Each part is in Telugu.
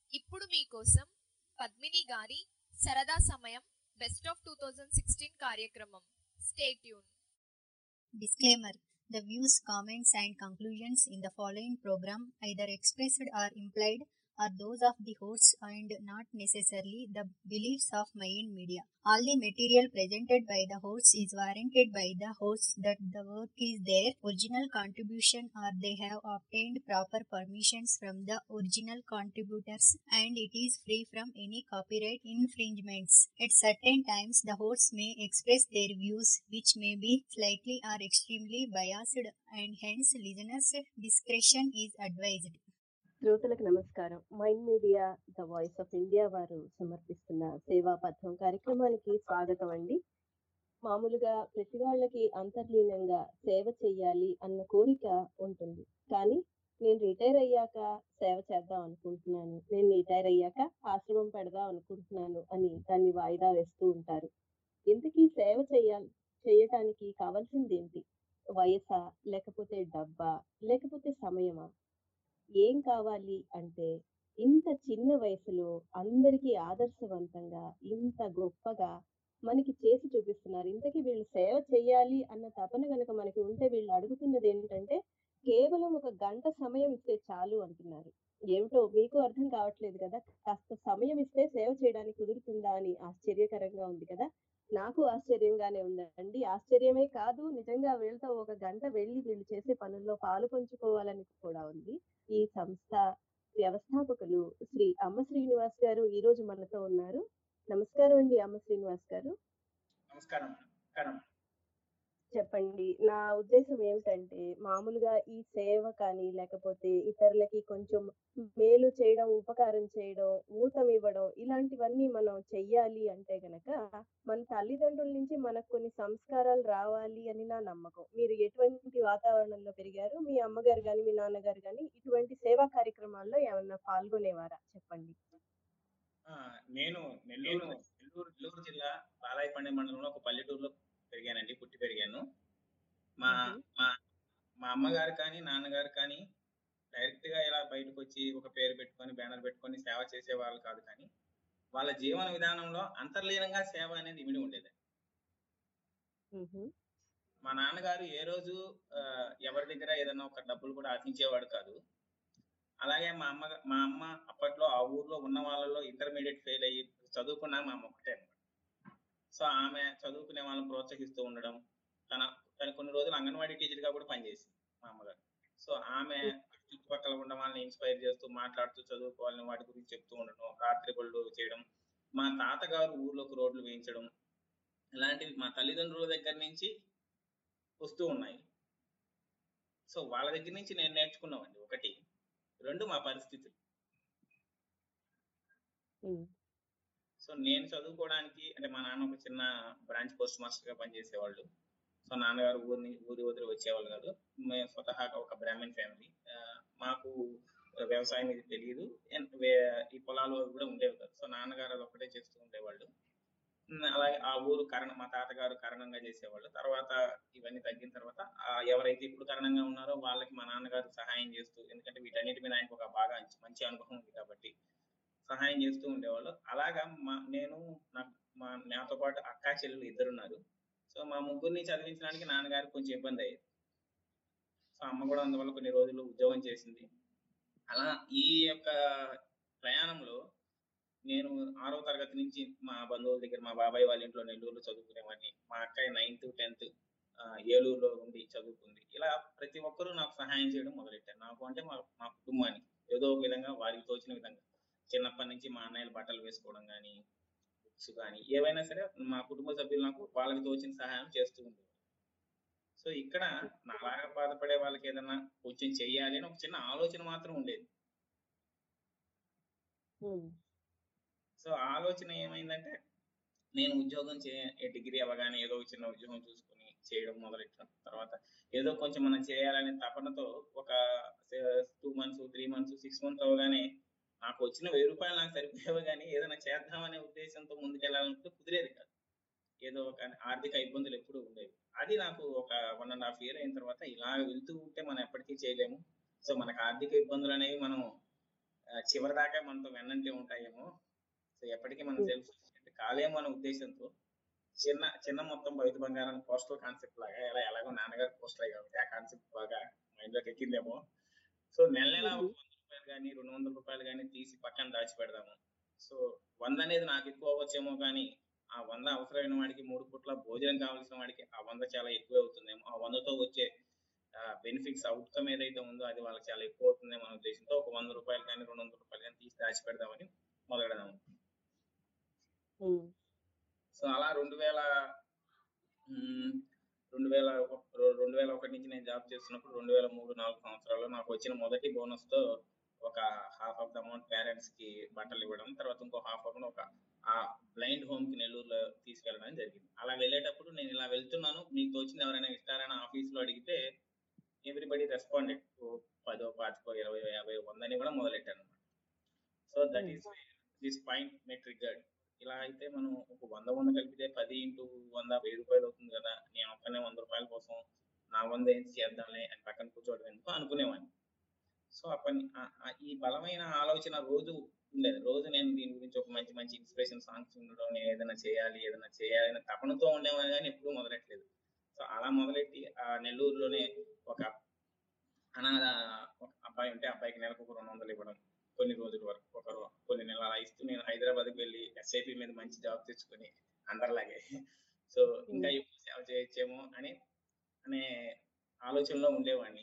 ఇప్పుడు మీకోసం పద్మిని గారి సరదా సమయం బెస్ట్ ఆఫ్ 2016 కార్యక్రమం. Stay tune. Disclaimer: the views, comments, and conclusions in the following program, either expressed or implied, are those of the hosts and not necessarily the beliefs of Mayan Media. All the material presented by the hosts is warranted by the hosts that the work is their original contribution or they have obtained proper permissions from the original contributors and it is free from any copyright infringements. At certain times, the hosts may express their views which may be slightly or extremely biased and hence listeners' discretion is advised. శ్రోతలకు నమస్కారం. Mind media the voice of India వారు సమర్పిస్తున్న సేవా పథం కార్యక్రమానికి స్వాగతం అండి. మామూలుగా ప్రతి వాళ్ళకి అంతర్లీనంగా సేవ చెయ్యాలి అన్న కోరిక ఉంటుంది. కానీ నేను రిటైర్ అయ్యాక సేవ చేద్దాం అనుకుంటున్నాను, నేను రిటైర్ అయ్యాక ఆశ్రమం పెడదాం అనుకుంటున్నాను అని దాన్ని వాయిదా వేస్తూ ఉంటారు. ఇంతకీ సేవ చేయటానికి కావాల్సింది ఏంటి? వయసా, లేకపోతే డబ్బా, లేకపోతే సమయమా? ఏం కావాలి అంటే ఇంత చిన్న వయసులో అందరికీ ఆదర్శవంతంగా ఇంత గొప్పగా మనకి చేసి చూపిస్తున్నారు. ఇంతకీ వీళ్ళు సేవ చేయాలి అన్న తపన కనుక మనకి ఉంటే వీళ్ళు అడుగుతున్నది ఏంటంటే కేవలం 1 గంట సమయం ఇస్తే చాలు అంటున్నారు. ఏమిటో మీకు అర్థం కావట్లేదు కదా, కాస్త సమయం ఇస్తే సేవ చేయడానికి కుదురుతుందా అని ఆశ్చర్యకరంగా ఉంది కదా. నాకు ఆశ్చర్యంగానే ఉందండి. ఆశ్చర్యమే కాదు, నిజంగా వీళ్ళతో 1 గంట వెళ్ళి వీళ్ళు చేసే పనుల్లో పాలు పంచుకోవాలని కూడా ఉంది. ఈ సంస్థ వ్యవస్థాపకులు శ్రీ అమ్మ శ్రీనివాస్ గారు ఈ రోజు మనతో ఉన్నారు. నమస్కారం అండి అమ్మ శ్రీనివాస్ గారు. నమస్కారం. చెప్పండి. నా ఉద్దేశం ఏమిటంటే మామూలుగా ఈ సేవ కానీ లేకపోతే ఇతరులకి కొంచెం మేలు చేయడం, ఉపకారం చేయడం, ఊతం ఇవ్వడం ఇలాంటివన్నీ మనం చెయ్యాలి అంటే గనక మన తల్లిదండ్రుల నుంచి మనకు కొన్ని సంస్కారాలు రావాలి అని నా నమ్మకం. మీరు ఎటువంటి వాతావరణంలో పెరిగారు? మీ అమ్మగారు కానీ మీ నాన్నగారు కానీ ఇటువంటి సేవా కార్యక్రమాల్లో ఏమన్నా పాల్గొనేవారా? చెప్పండి. నేను నెల్లూరు జిల్లా బాలాయపండి మండలంలో ఒక పల్లెటూరులో పెరిగానండి, పుట్టి పెరిగాను. మా మా మా అమ్మగారు కానీ నాన్నగారు కానీ డైరెక్ట్ గా ఇలా బయటకు వచ్చి ఒక పేరు పెట్టుకొని బ్యానర్ పెట్టుకొని సేవ చేసేవాళ్ళు కాదు, కానీ వాళ్ళ జీవన విధానంలో అంతర్లీనంగా సేవ అనేది ఇమిడి ఉండేది. మా నాన్నగారు ఏ రోజు ఎవరి దగ్గర ఏదైనా ఒక డబ్బులు కూడా ఆశించేవాడు కాదు. అలాగే మా అమ్మ అప్పట్లో ఆ ఊర్లో ఉన్న వాళ్ళలో ఇంటర్మీడియట్ ఫెయిల్ అయ్యి చదువుకున్నా మా అమ్మ ఒకటే అనమాట. సో ఆమె చదువుకునే వాళ్ళని ప్రోత్సహిస్తూ ఉండడం, తన కొన్ని రోజులు అంగన్వాడీ టీచర్ గా కూడా పనిచేసింది మా అమ్మగారు. సో ఆమె చుట్టుపక్కల ఉన్న వాళ్ళని ఇన్స్పైర్ చేస్తూ మాట్లాడుతూ చదువుకోవాలని వాటి గురించి చెప్తూ ఉండడం, రాత్రి బళ్ళు చేయడం, మా తాతగారు ఊర్లోకి రోడ్లు వేయించడం, ఇలాంటివి మా తల్లిదండ్రుల దగ్గర నుంచి వస్తూ ఉన్నాయి. సో వాళ్ళ దగ్గర నుంచి నేను నేర్చుకున్నామండి. 1, 2 మా పరిస్థితులు. సో నేను చదువుకోవడానికి అంటే మా నాన్న ఒక చిన్న బ్రాంచ్ పోస్ట్ మాస్టర్ గా పనిచేసేవాళ్ళు. సో నాన్నగారు ఊరి వదిలి వచ్చేవాళ్ళు కాదు. మేము స్వతహాగా ఒక బ్రాహ్మణ్ ఫ్యామిలీ. మాకు వ్యవసాయం ఇది తెలియదు, ఈ పొలాలు కూడా ఉండేవి కాదు. సో నాన్నగారు అది ఒకటే చేస్తూ ఉండేవాళ్ళు. అలాగే ఆ ఊరు మా తాతగారు కారణంగా చేసేవాళ్ళు. తర్వాత ఇవన్నీ తగ్గిన తర్వాత ఎవరైతే ఇప్పుడు కారణంగా ఉన్నారో వాళ్ళకి మా నాన్నగారు సహాయం చేస్తూ, ఎందుకంటే వీటన్నిటి మీద ఆయనకు ఒక బాగా మంచి అనుభవం ఉంది కాబట్టి సహాయం చేస్తూ ఉండేవాళ్ళు. అలాగా నాతో పాటు అక్కా చెల్లెలు 2 ఉన్నారు. సో మా ముగ్గురిని చదివించడానికి నాన్నగారికి కొంచెం ఇబ్బంది అయ్యేది. సో అమ్మ కూడా అందువల్ల కొన్ని రోజులు ఉద్యోగం చేసింది. అలా ఈ యొక్క ప్రయాణంలో నేను 6వ తరగతి నుంచి మా బంధువుల దగ్గర, మా బాబాయ్ వాళ్ళ ఇంట్లో నెల్లూరులో చదువుకునేవాడిని. మా అక్కయ్య 9th, 10th ఏలూరులో ఉండి చదువుకుంది. ఇలా ప్రతి ఒక్కరూ నాకు సహాయం చేయడం మొదలెట్టారు. నాకు అంటే మా కుటుంబానికి ఏదో ఒక విధంగా వారికి తోచిన విధంగా చిన్నప్పటి నుంచి మా అన్నయ్యలు బట్టలు వేసుకోవడం కానీ, బుక్స్ కానీ ఏవైనా సరే మా కుటుంబ సభ్యులు నాకు వాళ్ళకి తోచిన సహాయం చేస్తూ ఉండేవారు. సో ఇక్కడ నాలాగా బాధపడే వాళ్ళకి ఏదైనా కొంచెం చెయ్యాలి అని ఒక చిన్న ఆలోచన మాత్రం ఉండేది. సో ఆలోచన ఏమైందంటే నేను ఉద్యోగం డిగ్రీ అవ్వగానే ఏదో చిన్న ఉద్యోగం చూసుకుని చేయడం మొదలెట్టాను. తర్వాత ఏదో కొంచెం మనం చేయాలనే తపనతో ఒక 2 months, 3 months, 6 months అవగానే నాకు వచ్చిన 1000 రూపాయలు నాకు సరిపోయేవి, కానీ ఏదైనా చేద్దామనే ఉద్దేశంతో ముందుకెళ్ళాలంటే కుదిరేది కాదు. ఏదో ఒక ఆర్థిక ఇబ్బందులు ఎప్పుడూ ఉండేవి. అది నాకు ఒక 1.5 year అయిన తర్వాత ఇలా వెళ్తూ ఉంటే మనం ఎప్పటికీ చేయలేము. సో మనకు ఆర్థిక ఇబ్బందులు అనేవి మనం చివరి దాకా మనతో వెన్నంటే ఉంటాయేమో, సో ఎప్పటికీ మనం సెల్ఫ్ సఫిషియెంట్ కాలేమో అనే ఉద్దేశంతో చిన్న చిన్న మొత్తం బయట బంగారం పోస్టల్ కాన్సెప్ట్ లాగా ఎలాగో నాన్నగారు పోస్టర్ కాబట్టి ఆ కాన్సెప్ట్ బాగా మైండ్లోకి ఎక్కిందేమో. సో నెల నెల ఒక 100 రూపాయలు కానీ 200 రూపాయలు కానీ తీసి పక్కన దాచి పెడదాము. సో 100 అనేది నాకు ఎక్కువ అవ్వచ్చేమో, కానీ ఆ 100 అవసరమైన వాడికి 3 పూట్ల భోజనం కావాల్సిన వాడికి ఆ 100 చాలా ఎక్కువ అవుతుందేమో. ఆ 100తో వచ్చే బెనిఫిట్స్ అవుట్కమ్ ఏదైతే ఉందో అది వాళ్ళకి చాలా ఎక్కువ అవుతుందేమో అనే ఉద్దేశంతో ఒక 100 రూపాయలు కానీ 200 రూపాయలు కానీ తీసి దాచి పెడదామని మొదలెడదాము. సో అలా 2001 నుంచి నేను జాబ్ చేస్తున్నప్పుడు 2003-4 సంవత్సరాల్లో నాకు వచ్చిన మొదటి బోనస్ తో ఒక half of the amount parents కి బట్టలు ఇవ్వడం, తర్వాత ఇంకో హాఫ్ అమౌంట్ ఒక ఆ బ్లైండ్ హోమ్ కి నెల్లూరులో తీసుకెళ్ళడం జరిగింది. అలా వెళ్ళేటప్పుడు నేను ఇలా వెళ్తున్నాను, మీకు తోచింది ఎవరైనా ఇస్తారని ఆఫీస్ లో అడిగితే ఎవ్రీబడి రెస్పాండెడ్ 10, 25, 20, 50, 100 అని కూడా మొదలెట్టాను అనమాట. So that is this point may triggered. ఇలా అయితే మనం ఒక 100 కలిపితే 10 × 100 1000 రూపాయలు అవుతుంది కదా, నేను ఒక్కనే 100 రూపాయల కోసం నా 100 ఏం చేద్దాంలే అని పక్కన కూర్చోవడం ఎందుకు అనుకునేవాడిని. సో ఈ బలమైన ఆలోచన రోజు ఉండేది. రోజు నేను దీని గురించి ఒక మంచి మంచి ఇన్స్పిరేషన్ సాంగ్స్ ఉండడం, నేను ఏదైనా చేయాలి అని తపనతో ఉండేవాడిని, కానీ ఎప్పుడూ మొదలెట్టలేదు. సో అలా మొదలెట్టి ఆ నెల్లూరులోనే ఒక అనాథ ఒక అబ్బాయి ఉంటే అబ్బాయికి నెలకు ఒక 200 ఇవ్వడం, కొన్ని రోజుల వరకు కొన్ని నెలలు అలా ఇస్తూ నేను హైదరాబాద్కి వెళ్ళి SIP మీద మంచి జాబ్ తెచ్చుకొని అందరిలాగే సో ఇంకా ఎక్కువ సేవ చేయొచ్చేమో అనే ఆలోచనలో ఉండేవాడిని.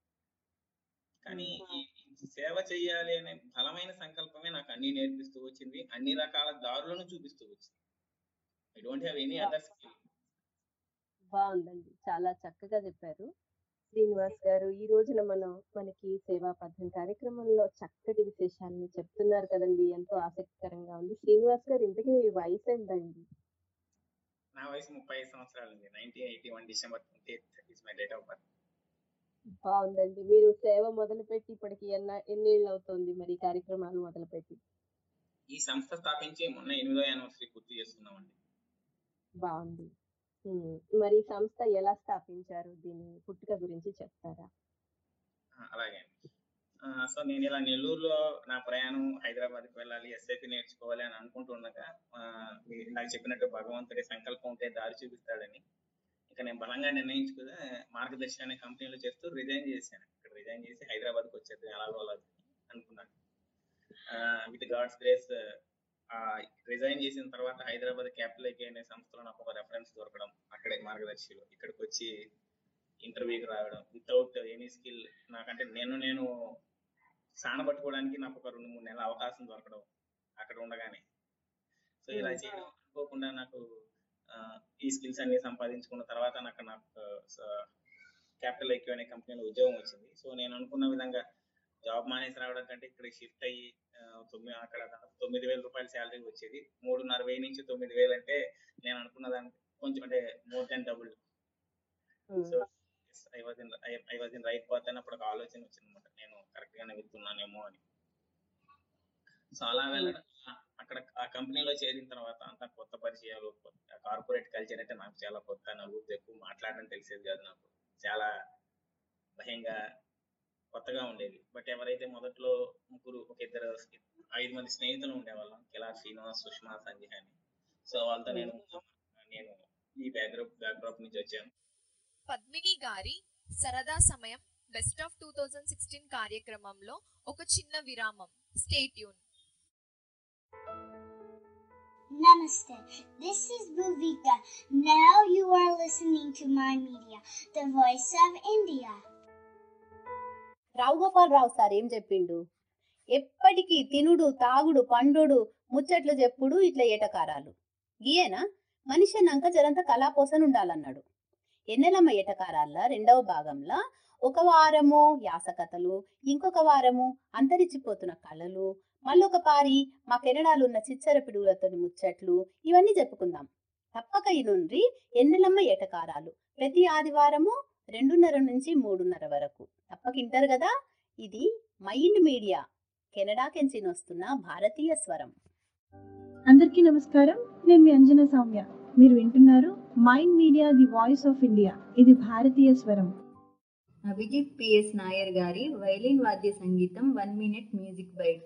కానీ ఈ సేవ చేయాలి అనే బలమైన సంకల్పమే నాకు అన్ని నేర్పిస్తూ వచ్చింది, అన్ని రకాల దారులను చూపిస్తూ వచ్చింది. I don't have any other skill. బాగుందండి, చాలా చక్కగా చెప్పారు శ్రీనివాస్ గారు. ఈ రోజున మనకి సేవా పథం కార్యక్రమంలో చక్కటి విశేషాలను చెప్తున్నారు కదండి, ఎంతో ఆసక్తికరంగా ఉంది. శ్రీనివాస్ గారు, ఇంతకీ మీ వయసు ఎంతండి? నా వయసు 35 సంవత్సరాలండి. 1981 December 28th is my date of birth. బాగుందండి. మీరు సేవ మొదలుపెట్టి ఇప్పటికి ఎన్నేళ్ళు అవుతుంది మరి కార్యక్రమాలు మొదలుపెట్టి? ఈ సంస్థ స్థాపించి మొన్న 8వ యానివర్సరీ పూర్తి చేస్తున్నామండి. బాగుంది. మరి సంస్థ ఎలా స్థాపించారు, దీని పుట్టుక గురించి చెప్తారా? అలాగే. సో నేను ఇలా నెల్లూరులో నా ప్రయాణం హైదరాబాద్కి వెళ్ళాలి, SIP నేర్చుకోవాలి అని అనుకుంటుండగా నాకు చెప్పినట్టు భగవంతుడి సంకల్పం ఉంటే దారి చూపిస్తాడని ఇక నేను బలంగా నిర్ణయించుకుని మార్గదర్శి అనే కంపెనీలో చేస్తూ రిజైన్ చేశాను. ఇక్కడ రిజైన్ చేసి హైదరాబాద్కి వచ్చేది అలాగో అనుకున్నాను. విత్ గాడ్స్ గ్రేస్ రిజైన్ చేసిన తర్వాత హైదరాబాద్ క్యాపిటల్ ఐకే అనే సంస్థలో నాకు ఒక రెఫరెన్స్ దొరకడం, అక్కడే మార్గదర్శిలో ఇక్కడికి వచ్చి ఇంటర్వ్యూకి రావడం వితౌట్ ఎనీ స్కిల్. నాకంటే నేను సానబట్టుకోవడానికి నాకు ఒక 2-3 నెలల అవకాశం దొరకడం అక్కడ ఉండగానే. సో ఇలా చేయడం అనుకోకుండా నాకు ఈ స్కిల్స్ అన్ని సంపాదించుకున్న తర్వాత నాకు క్యాపిటల్ ఐక్యూ అనే కంపెనీలో ఉద్యోగం వచ్చింది. సో నేను అనుకున్న విధంగా జాబ్ మానేసి రావడం కంటే ఇక్కడ షిఫ్ట్ అయ్యి అక్కడ 9,000 రూపాయల శాలరీ వచ్చేది. 3,500 నుంచి 9,000 అంటే నేను అనుకున్న దానికి కొంచెం అంటే more than double. So I was in right path అని అప్పుడు ఒక ఆలోచన వచ్చింది అనమాట, నేను కరెక్ట్ గానే వెళ్తున్నానేమో అని. సో అలా వెళ్ళడం, అక్కడ ఆ కంపెనీలో చేరిన తర్వాత అంతా కొత్త పరిచయాలు, కార్పొరేట్ కల్చర్ అంటే నాకు చాలా కొత్త, నలుగురితో ఎక్కువ మాట్లాడడం తెలిసేది కాదు, నాకు చాలా భయంగా కొత్తగా ఉండేది. బట్ ఎవరైతే మొదట్లో ఒక 5 మంది స్నేహితులు ఉండేవాళ్ళం, కిలార్, శ్రీనివాస్, సుష్మా, సంజయ్ అని. సో వాళ్ళతో నేను ఈ బ్యాక్డ్రాప్ నుంచి వచ్చాను. పద్మిని గారి సరదా సమయం బెస్ట్ ఆఫ్ 2016 కార్యక్రమంలో ఒక చిన్న విరామం. Stay tune. Namaste. This is Bhuvika. Now you are listening to My Media, the voice of India. Rao Gopalarao sir ఏం చెప్పిండు? ఎప్పటికీ తినుడు, తాగుడు, పండుడు, ముచ్చట్లు చెప్పుడు, ఇట్లా ఏటకారాలు. గీయేనా మనిషి అన్నాక జరంత కళాపోసన ఉండాలన్నాడు. ఎన్నెలమ్మ ఏటకారాల 2వ భాగంలో ఒక వారము యాసకథలు, ఇంకొక వారము అంతరించిపోతున్న కళలు, మళ్ళొక పారి మా కెనడాలున్న చిచ్చర పిడుగులతో ముచ్చట్లు, ఇవన్నీ చెప్పుకుందాం. తప్పక ఈ నుండి ఎన్నెలమ్మ ఏటకారాలు ప్రతి ఆదివారము 2:30 నుంచి 3:30 వరకు తప్పకింటారు కదా. ఇది మైండ్ మీడియా, కెనడాకెంచి వస్తున్న భారతీయ స్వరం. అందరికీ నమస్కారం, నేను మీ అంజన సౌమ్య. మీరు వింటున్నారు mind media, the voice of India. ఇది భారతీయ స్వరం. అభిజిత్ పిఎస్ నాయర్ గారి వైలిన్ వాద్య సంగీతం 1 minute మ్యూజిక్ బైట్.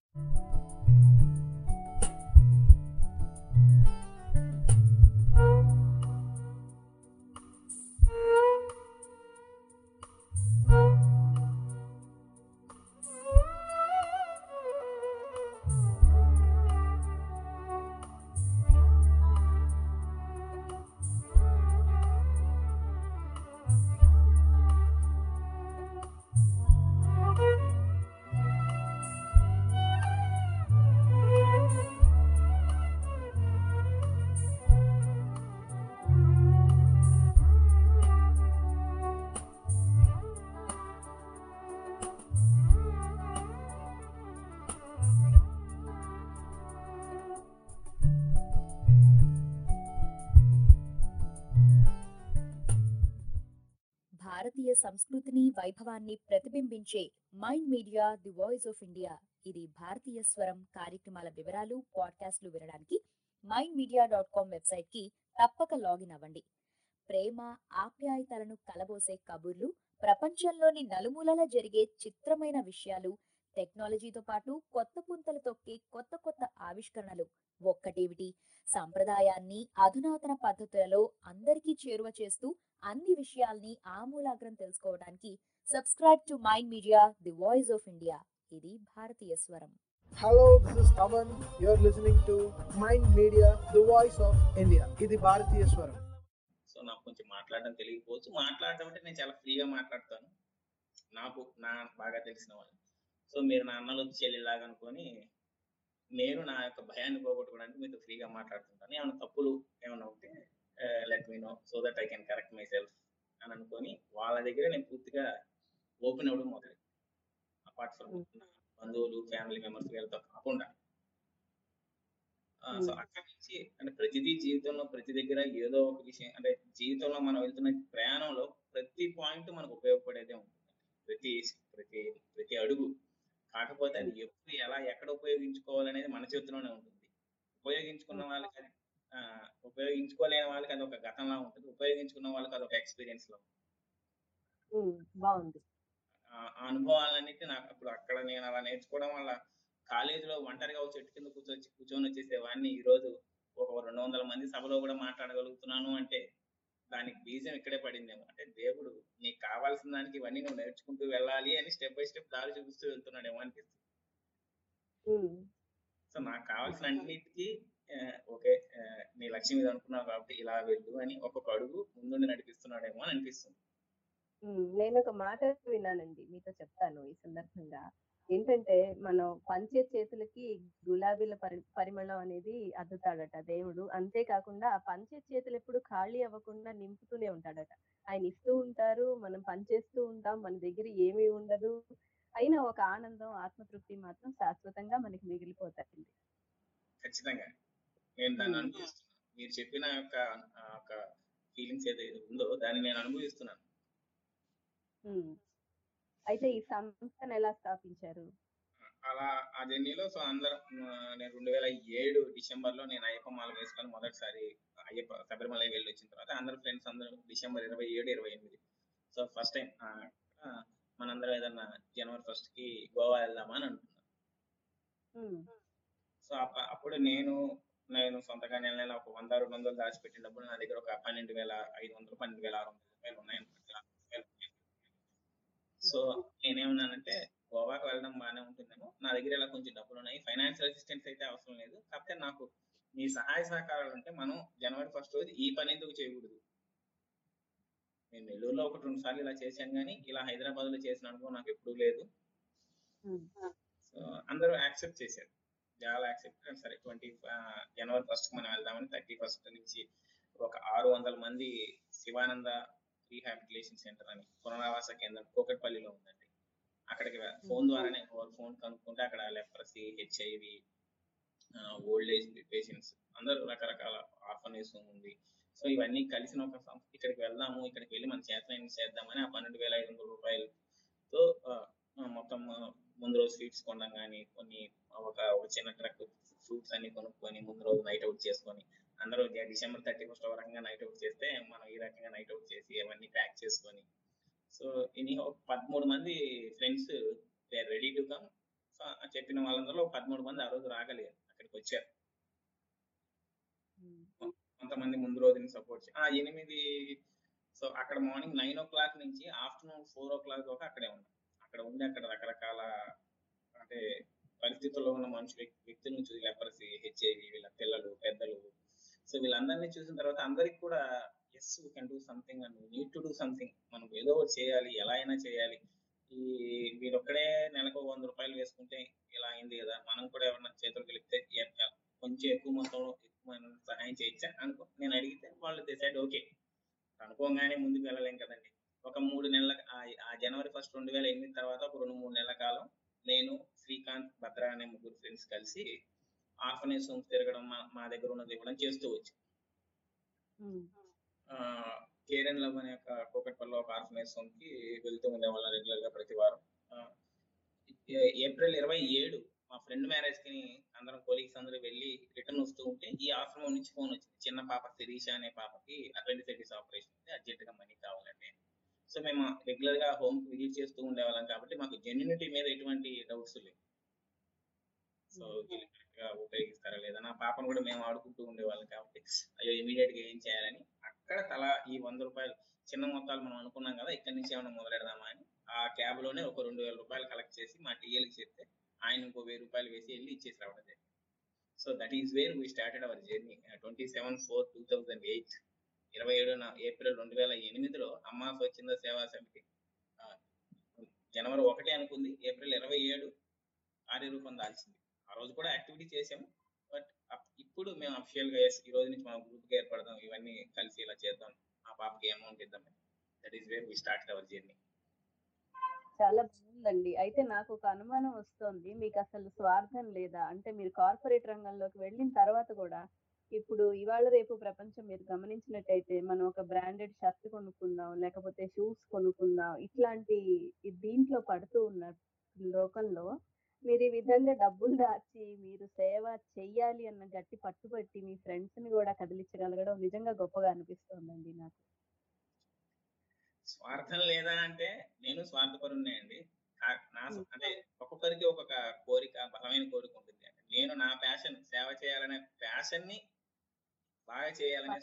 భారతీయ సంస్కృతిని వైభవాన్ని ప్రతిబింబించే mind media the voice of India. ఇది భారతీయ స్వరం కార్యక్రమాల వివరాలు పాడ్కాస్ట్లు వినడానికి mindmedia.com వెబ్సైట్ కి తప్పక లాగిన్ అవ్వండి. ప్రేమ ఆప్యాయతలను కలబోసే కబుర్లు, ప్రపంచంలోని నలుమూలలా జరిగే చిత్రమైన విషయాలు, టెక్నాలజీతో పాటు కొత్త పుంతలు తొక్కే కొత్త కొత్త ఆవిష్కరణలు, ఒక్కటేమిటి సంప్రదాయాన్ని అధునాతన పద్ధతులలో అందరికీ చేరువ చేస్తూ అన్ని విషయాల్ని ఆమూలాగ్రం తెలుసుకోవడానికి subscribe to mind media the voice of India. ఇది భారతీయ స్వరం. Hello, this is Taman. You're listening to Mind Media, the voice of India. ఇది భారతీయ స్వరం. సో నాకు కొంచెం మాట్లాడడం తెలియకపోవచ్చు. మాట్లాడడం అంటే నేను చాలా ఫ్రీగా మాట్లాడతాను, నా బాగా తెలిసిన వాళ్ళు. సో మీరు నా అన్నలు చెల్లిలాగా అనుకొని నేను నా యొక్క భయాన్ని పోగొట్టుకోవడానికి మీతో ఫ్రీగా మాట్లాడుతుంటాను. ఏమైనా తప్పులు ఏమైనా ఉంటే let me know so that I can correct myself అని అనుకొని వాళ్ళ దగ్గర నేను పూర్తిగా ఓపెన్ అవ్వడం మొదలు. అపార్ట్ ఫ్రమ్ బంధువులు, ఫ్యామిలీ మెంబర్స్ వీళ్ళతో కాకుండా సో అక్కడి నుంచి అంటే ప్రతిదీ జీవితంలో ప్రతి దగ్గర ఏదో ఒక విషయం, అంటే జీవితంలో మనం వెళ్తున్న ప్రయాణంలో ప్రతి పాయింట్ మనకు ఉపయోగపడేదే ఉంటుంది. ప్రతి ప్రతి ప్రతి అడుగు. కాకపోతే అది ఎప్పుడు ఎలా ఎక్కడ ఉపయోగించుకోవాలనేది మన చేతిలోనే ఉంటుంది. ఉపయోగించుకున్న వాళ్ళకి అది ఉపయోగించుకోలేని వాళ్ళకి అది ఒక గతంలా ఉంటుంది. ఉపయోగించుకున్న వాళ్ళకి అది ఒక ఎక్స్పీరియన్స్ లో బాగుంది. ఆ అనుభవాలన్నిటి నాకు అప్పుడు అక్కడ నేను అలా నేర్చుకోవడం వల్ల కాలేజీలో ఒంటరిగా ఒక చెట్టు కింద కూర్చొని వచ్చేసేవాడిని. ఈ రోజు ఒక 200 మంది సభలో కూడా మాట్లాడగలుగుతున్నాను అంటే దానికి బీజం ఇక్కడే పడిందేమో. అంటే దేవుడు నీకు కావాల్సిన దానికి ఇవన్నీ నువ్వు నేర్చుకుంటూ వెళ్ళాలి అని స్టెప్ బై స్టెప్ దారి చూపిస్తూ వెళ్తున్నాడేమో అనిపిస్తుంది. సో నాకు కావాల్సిన అన్నిటికీ ఓకే నీ లక్ష్యం ఇది అనుకున్నావు కాబట్టి ఇలా వెళ్ళు అని ఒక్కొక్క అడుగు ముందుండి నడిపిస్తున్నాడేమో అని అనిపిస్తుంది. నేను ఒక మాట విన్నానండి, మీతో చెప్తాను ఈ సందర్భంగా. ఏంటంటే మనం పంచే చేతులకి గులాబీల పరిమళం అనేది అద్దుతాడట దేవుడు. అంతేకాకుండా ఆ పంచే చేతులు ఎప్పుడు ఖాళీ అవ్వకుండా నింపుతూనే ఉంటాడట. ఆయన ఇస్తూ ఉంటారు, మనం పనిచేస్తూ ఉంటాం, మన దగ్గర ఏమీ ఉండదు, అయినా ఒక ఆనందం, ఆత్మతృప్తి మాత్రం శాశ్వతంగా మనకి మిగిలిపోతాయండి. ఖచ్చితంగా నేను దాన్ని అనుభవిస్తున్నాను. మీరు చెప్పిన యొక్క ఫీలింగ్స్ ఏదైతే ఉందో దాన్ని నేను అనుభవిస్తున్నాను. అయితే ఈ సంస్థను ఎలా స్థాపించారు? అలా ఆ జర్నీలో సో అందరూ నేను 2007 డిసెంబర్లో నేను అయ్యప్ప మాల వేసుకొని మొదటిసారి అయ్యప్ప శబరిమల వెళ్ళి వచ్చిన తర్వాత అందరు ఫ్రెండ్స్ అందరూ డిసెంబర్ 27, 28 సో ఫస్ట్ టైం మనందరం ఏదన్నా జనవరి 1st కి గోవా వెళ్దామా అని అనుకున్నాను. సో అప్పుడు నేను సొంతగా నెల ఒక 100-200 దాచిపెట్టినప్పుడు నా దగ్గర ఒక 12,500 12,600 ఉన్నాయన్నమాట. సో నేనేమన్నానంటే గోవాకి వెళ్ళడం బాగానే ఉంటుందేమో, నా దగ్గర ఇలా కొంచెం డబ్బులు ఉన్నాయి, ఫైనాన్షియల్ అసిస్టెన్స్ అయితే అవసరం లేదు, కాకపోతే నాకు మీ సహాయ సహకారాలు ఉంటే మనం జనవరి 1st రోజు ఈ పని ఎందుకు చేయకూడదు. నేను నెల్లూరులో 1-2 సార్లు ఇలా చేశాను కానీ ఇలా హైదరాబాద్ లో చేసిన అనుభవం నాకు ఎప్పుడూ లేదు. సో అందరూ యాక్సెప్ట్ చేశారు, చాలా యాక్సెప్ట్. సరే జనవరి 1st మనం వెళ్దామని 31st నుంచి ఒక 600 మంది శివానంద రీహాబిలిటేషన్ సెంటర్ అని పునరావాస కేంద్రం కూకట్పల్లిలో ఉందండి. అక్కడికి ఫోన్ ద్వారానే ఫోన్ కనుక్కుంటే అక్కడ leprosy, HIV, old age patients అందరూ రకరకాల ఆర్ఫనేజ్ ఉంది. సో ఇవన్నీ కలిసిన ఒక సంస్థ. ఇక్కడికి వెళ్దాము, ఇక్కడికి వెళ్ళి మన చేతనైన చేద్దామని ఆ 12,500 రూపాయలతో మొత్తం ముందు రోజు స్వీట్స్ కొనడం కానీ కొన్ని ఒక చిన్న ట్రక్ ఫ్రూట్స్ అన్ని కొనుక్కొని ముందు రోజు నైట్ అవుట్ చేసుకొని అందరూ డిసెంబర్ 31st ఒక రకంగా నైట్ అవుట్ చేస్తే మనం ఈ రకంగా నైట్ అవుట్ చేసి అవన్నీ ప్యాక్ చేసుకొని సో ఇని 13 మంది friends they are ready to come. So చెప్పిన వాళ్ళందరిలో 13 మంది ఆ రోజు రాగలిగారు, అక్కడికి వచ్చారు. కొంతమంది ముందు రోజుని సపోర్ట్ 8. సో అక్కడ మార్నింగ్ 9 నుంచి ఆఫ్టర్నూన్ 4 దాకా అక్కడే ఉన్నాం. అక్కడ ఉండి అక్కడ రకరకాల అంటే పరిస్థితుల్లో ఉన్న వ్యక్తులను చూసి, లెపరసీ, హెచ్ఐవి, వీళ్ళ పిల్లలు, పెద్దలు, సో వీళ్ళందరినీ చూసిన తర్వాత అందరికి కూడా yes we can do something and we need to do something. మనం ఏదో ఒకటి చేయాలి, ఎలా అయినా చేయాలి. ఈ వీళ్ళొక్కడే నెలకు 100 రూపాయలు వేసుకుంటే ఇలా అయింది కదా, మనం కూడా ఎవరన్నా చేతులు కలిపితే కొంచెం ఎక్కువ మొత్తంలో ఎక్కువ సహాయం చేయొచ్చా అనుకో నేను అడిగితే వాళ్ళు డిసైడ్ ఓకే. అనుకోగానే ముందుకు వెళ్ళలేం కదండి. ఒక 3 నెలల ఆ జనవరి 1, 2008 తర్వాత ఒక 2-3 నెలల కాలం నేను, శ్రీకాంత్, భద్ర అనే 3 ఫ్రెండ్స్ కలిసి ఆర్ఫనేజ్ హోమ్స్ తిరగడం, మా దగ్గర ఉన్నది ఇవ్వడం చేస్తూ వచ్చి కేర్ అండ్ లవ్ అనే ఒక కూకట్పల్లిలో ఒక ఆర్ఫనేజ్ హోమ్ కి వెళ్తూ ఉండేవాళ్ళం రెగ్యులర్ గా ప్రతి వారం. ఏప్రిల్ 27 మా ఫ్రెండ్ మ్యారేజ్ కి అందరం కొలీగ్స్ అందరూ వెళ్ళి రిటర్న్ వస్తూ ఉంటే ఈ ఆశ్రమం నుంచి ఫోన్ వచ్చింది. చిన్న పాప శిరీష అనే పాపకి అపెండిసైటిస్ ఆపరేషన్ ఉంది, అర్జెంట్ గా మనీ కావాలండి. సో మేము రెగ్యులర్ గా హోమ్ విజిట్ చేస్తూ ఉండేవాళ్ళం కాబట్టి మాకు జెన్యూనిటీ మీద ఎటువంటి డౌట్స్ లేవు. సో వీళ్ళు కరెక్ట్ గా ఉపయోగిస్తారా లేదా, నా పాపను కూడా మేము ఆడుకుంటూ ఉండేవాళ్ళం కాబట్టి అయ్యో ఇమీడియట్ గా ఏం చేయాలని అక్కడ తలా ఈ 100 రూపాయలు చిన్న మొత్తాలు మనం అనుకున్నాం కదా, ఇక్కడి నుంచి ఏమైనా మొదలెడదామా అని ఆ క్యాబ్ లోనే ఒక 2000 రూపాయలు కలెక్ట్ చేసి మా టీఎల్కి చెప్తే ఆయన ఇంకో 1000 రూపాయలు వేసి వెళ్ళి ఇచ్చేసి రావడం జరిగింది. So that is where we started our journey. 27/4/2008 27 April 2008లో అమ్మా స్వచ్ఛంద సేవా సమితి జనవరి 1 అనుకుంది, ఏప్రిల్ 27 కార్యరూపం దాల్చింది. ఆ రోజు కూడా యాక్టివిటీ చేసాము. బట్ ఇప్పుడు మేము అఫిషియల్ గా ఈ రోజు నుంచి మనం గ్రూప్ గా ఏర్పడదాం, ఇవన్నీ కలిసి ఇలా చేద్దాం, ఆ పాపకి అమౌంట్ ఇద్దాం. That is where we start our journey. చాలా బాగుందండి. అయితే నాకు ఒక అనుమానం వస్తోంది, మీకు అసలు స్వార్థం లేదా? అంటే మీరు కార్పొరేట్ రంగంలోకి వెళ్ళిన తర్వాత కూడా ఇప్పుడు ఇవాళ రేపు ప్రపంచం మీరు గమనించినట్టయితే మనం ఒక బ్రాండెడ్ షర్ట్ కొనుక్కుందాం, లేకపోతే షూస్ కొనుక్కుందాం, ఇట్లాంటి దీంట్లో పడుతూ ఉన్న లోకంలో మీరు ఈ విధంగా డబ్బులు దాచి మీరు సేవ చెయ్యాలి అన్న గట్టి పట్టుబట్టి మీ ఫ్రెండ్స్ ని కూడా కదిలించగలగడం నిజంగా గొప్పగా అనిపిస్తోందండి నాకు. స్వార్థం లేదా అంటే నేను స్వార్థపరున్నే అండి. అంటే ఒక్కొక్కరికి ఒక్కొక్క కోరిక, బలమైన కోరిక ఉంటుంది. అంటే నేను నా ప్యాషన్ సేవ చేయాలనే ప్యాషన్ ని బాగా చేయాలనే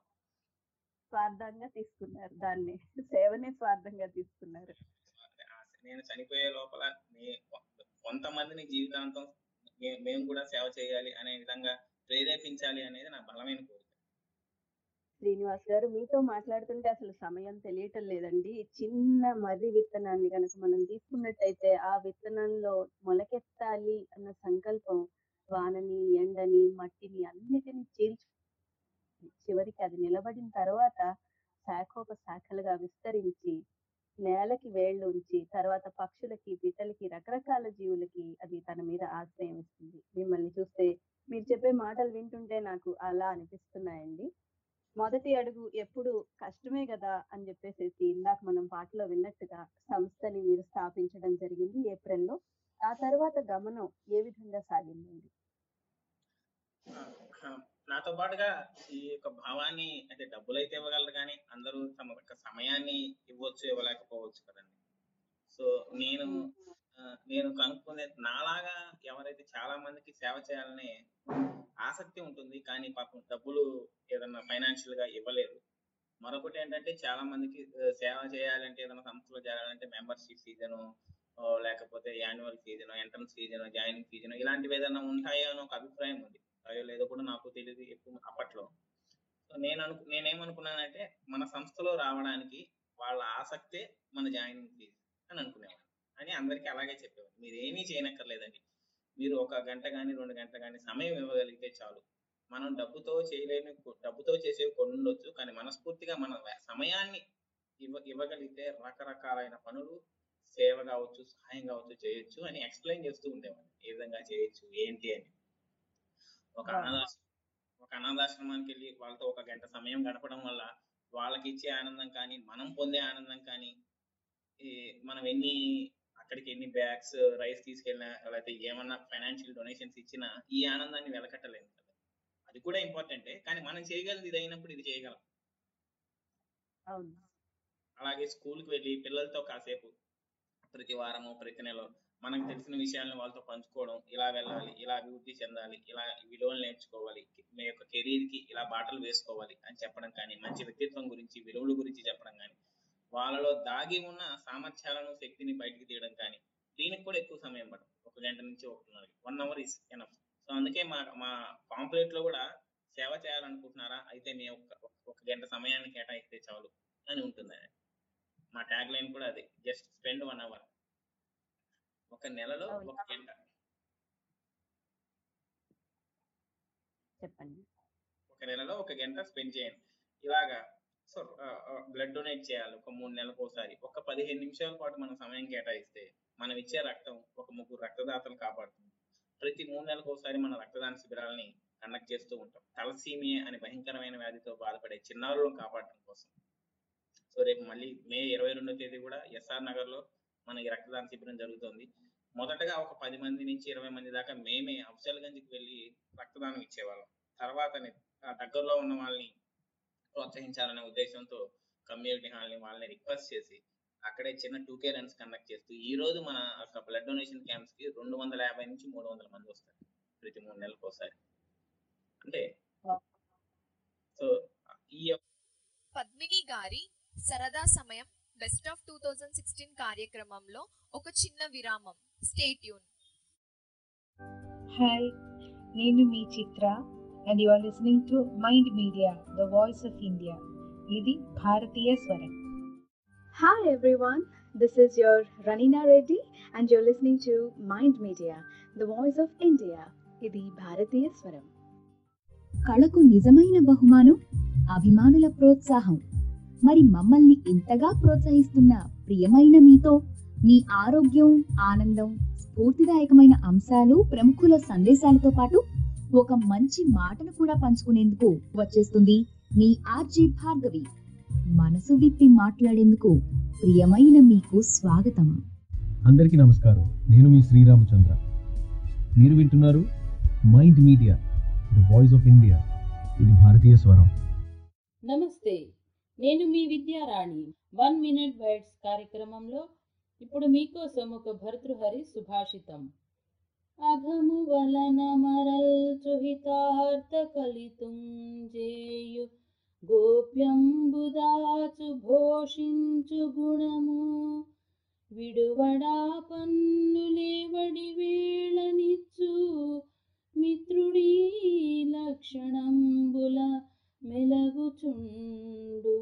స్వార్థంగా తీసుకున్నారు, దాన్ని సేవనే స్వార్థంగా తీసుకున్నారు. నేను చనిపోయే లోపల కొంతమందిని జీవితాంతం మేము కూడా సేవ చేయాలి అనే విధంగా ప్రేరేపించాలి అనేది నా బలమైన కోరిక. శ్రీనివాస్ గారు, మీతో మాట్లాడుతుంటే అసలు సమయం తెలియటం లేదండి. చిన్న మర్రి విత్తనాన్ని కనుక మనం తీసుకున్నట్టయితే ఆ విత్తనంలో మొలకెత్తాలి అన్న సంకల్పం వానని, ఎండని, మట్టిని అన్నిటిని చివరికి అది నిలబడిన తర్వాత శాఖోపశాఖలుగా విస్తరించి నేలకి వేళ్ళు ఉంచి తర్వాత పక్షులకి, పిట్టలకి, రకరకాల జీవులకి అది తన మీద ఆశ్రయం ఇస్తుంది. మిమ్మల్ని చూస్తే, మీరు చెప్పే మాటలు వింటుంటే నాకు అలా అనిపిస్తున్నాయండి. మొదటి అడుగు ఎప్పుడు కష్టమే కదా అని చెప్పేసి ఇందాక మనం పాటలో విన్నట్టుగా సంస్థని మీరు స్థాపించడం జరిగింది ఏప్రిల్లో. ఆ తర్వాత గమనం ఏ విధంగా సాగిందండి? నాతో పాటుగా ఈ యొక్క భావాన్ని, అంటే డబ్బులు అయితే ఇవ్వగలరు కానీ అందరూ తమ యొక్క సమయాన్ని ఇవ్వచ్చు, ఇవ్వలేకపోవచ్చు కదండి. సో నేను కనుక్కునే నాలాగా ఎవరైతే చాలా మందికి సేవ చేయాలనే ఆసక్తి ఉంటుంది కానీ పాపం డబ్బులు ఏదన్నా ఫైనాన్షియల్ గా ఇవ్వలేరు. మరొకటి ఏంటంటే చాలా మందికి సేవ చేయాలంటే, ఏదైనా సంస్థలో చేరాలంటే మెంబర్షిప్ ఫీజును, లేకపోతే యాన్యువల్ ఫీజును, ఎంట్రన్స్ ఫీజును, జాయినింగ్ ఫీజును ఇలాంటివి ఏదైనా ఉంటాయో అని ఒక అభిప్రాయం ఉంది. అయ్యో లేదో కూడా నాకు తెలియదు ఎక్కువ అప్పట్లో. సో నేనేమనుకున్నానంటే మన సంస్థలో రావడానికి వాళ్ళ ఆసక్తే మన జాయినింగ్ ఫీజు అని అనుకునేవాడు. అని అందరికీ అలాగే చెప్పేవాడు. మీరు ఏమీ చేయనక్కర్లేదండి, మీరు 1 గంట కానీ 2 గంటలు కానీ సమయం ఇవ్వగలిగితే చాలు. మనం డబ్బుతో చేసేవి కొన్ని ఉండొచ్చు, కానీ మనస్ఫూర్తిగా మన సమయాన్ని ఇవ్వగలిగితే రకరకాలైన పనులు, సేవ కావచ్చు, సహాయం కావచ్చు, చేయొచ్చు అని ఎక్స్ప్లెయిన్ చేస్తూ ఉండేవాడిని. ఏ విధంగా చేయొచ్చు ఏంటి అని. ఒక అనాథాశ్రమానికి వెళ్ళి వాళ్ళతో 1 గంట సమయం గడపడం వల్ల వాళ్ళకి ఇచ్చే ఆనందం కానీ, మనం పొందే ఆనందం కానీ, మనం అక్కడికి ఎన్ని బ్యాగ్స్ రైస్ తీసుకెళ్ళినా, లేకపోతే ఏమన్నా ఫైనాన్షియల్ డొనేషన్స్ ఇచ్చినా ఈ ఆనందాన్ని వెలకట్టలేము కదా. అది కూడా ఇంపార్టెంటే, కానీ మనం చేయగలది ఇది అయినప్పుడు ఇది చేయగలం. అలాగే స్కూల్కి వెళ్ళి పిల్లలతో కాసేపు ప్రతి వారము ప్రతి నెల మనకు తెలిసిన విషయాలను వాళ్ళతో పంచుకోవడం, ఇలా వెళ్ళాలి, ఇలా అభివృద్ధి చెందాలి, ఇలా విలువలు నేర్చుకోవాలి, మీ యొక్క కెరీర్కి ఇలా బాటలు వేసుకోవాలి అని చెప్పడం కానీ, మంచి వ్యక్తిత్వం గురించి విలువల గురించి చెప్పడం కానీ, వాళ్ళలో దాగి ఉన్న సామర్థ్యాలను శక్తిని బయటికి తీయడం కానీ, దీనికి కూడా ఎక్కువ సమయం పడదు. 1 గంట నుంచి 1 అవర్ ఈస్ ఎనఫ్. సో అందుకే మా పాంప్లెట్ లో కూడా సేవ చేయాలనుకుంటున్నారా అయితే మీ ఒక గంట సమయాన్ని కేటాయిస్తే చాలు అని ఉంటుంది. మా ట్యాగ్ లైన్ కూడా అది, జస్ట్ స్పెండ్ 1 అవర్. ఒక నెలలో 1 గంట. చెప్పండి. ఒక నెలలో 1 గంట స్పెండ్ చేయండి. ఇలాగా సో బ్లడ్ డొనేట్ చేయాలి ఒక 3 నెలలకు ఒకసారి. ఒక 15 నిమిషాల పాటు మనం సమయం కేటాయిస్తే మనం ఇచ్చే రక్తం ఒక 3 రక్తదాతలు కాపాడుతుంది. ప్రతి 3 నెలలకు ఒకసారి మన రక్తదాన శిబిరాలని కండక్ట్ చేస్తూ ఉంటాం. తలసీమియా అనే భయంకరమైన వ్యాధితో బాధపడే చిన్నారులను కాపాడటం కోసం. సో రేపు మళ్ళీ మే 22వ తేదీ కూడా ఎస్ఆర్ నగర్ లో మన ఈ రక్తదాన శిబిరం జరుగుతుంది. మొదటగా ఒక 10 మంది నుంచి 20 మంది దాకా మేమే అఫ్జల్గంజ్కి వెళ్ళి రక్తదానం ఇచ్చేవాళ్ళం. తర్వాత దగ్గరలో ఉన్న వాళ్ళని ప్రోత్సహించాలనే ఉద్దేశంతో కమ్యూనిటీ హాల్ని వాళ్ళని రిక్వెస్ట్ చేసి అక్కడే చిన్న 2K రన్స్ కండక్ట్ చేస్తూ ఈ రోజు మన బ్లడ్ డొనేషన్ క్యాంప్స్ కి 250 నుంచి 300 మంది వస్తారు ప్రతి 3 నెలలకు ఒకసారి. అంటే సో ఈ పద్మిని గారి సరదా సమయం బెస్ట్ ఆఫ్ 2016 కార్యక్రమంలో ఒక చిన్న విరామం. Stay tune. హాయ్, నేను మీ Chitra and you are listening to mind media the voice of India. ఇది భారతీయ స్వరం. Hi everyone, this is your Ranina Reddy and you're listening to Mind Media, the voice of India. ఇది భారతీయ స్వరం. కళకు నిజమైన బహుమానం అభిమానుల ప్రోత్సాహం. మరి మమ్మల్ని ఇంతగా ప్రోత్సహిస్తున్న ప్రియమైన మీతో మీ ఆరోగ్యం, ఆనందం, స్ఫూర్తిదాయకమైన అంశాలు, ప్రముఖుల సందేశాలతో పాటు ఒక మంచి మాటను కూడా పంచుకునేందుకు వచ్చేస్తుంది మీ ఆర్జే భార్గవి. మనసు విప్పి మాట్లాడేందుకు ప్రియమైన మీకు స్వాగతం. అందరికీ నమస్కారం. నేను మీ శ్రీరామచంద్ర. మీరు వింటున్నారు mind media the voice of India. ఇది భారతీయ స్వరం. నమస్తే, నేను మీ విద్యారాణి. 1 మినిట్ వర్డ్స్ కార్యక్రమంలో ఇప్పుడు మీకోసం ఒక భర్తృహరి సుభాషితం. అఘము వలన మరల్చు హితార్థ కలితుంజేయు గోప్యంబుదాచు భోషించు గుణము విడువడా పన్నులేవడి వేళనిచ్చు మిత్రుడీ లక్షణంబుల మెలగుచుండు.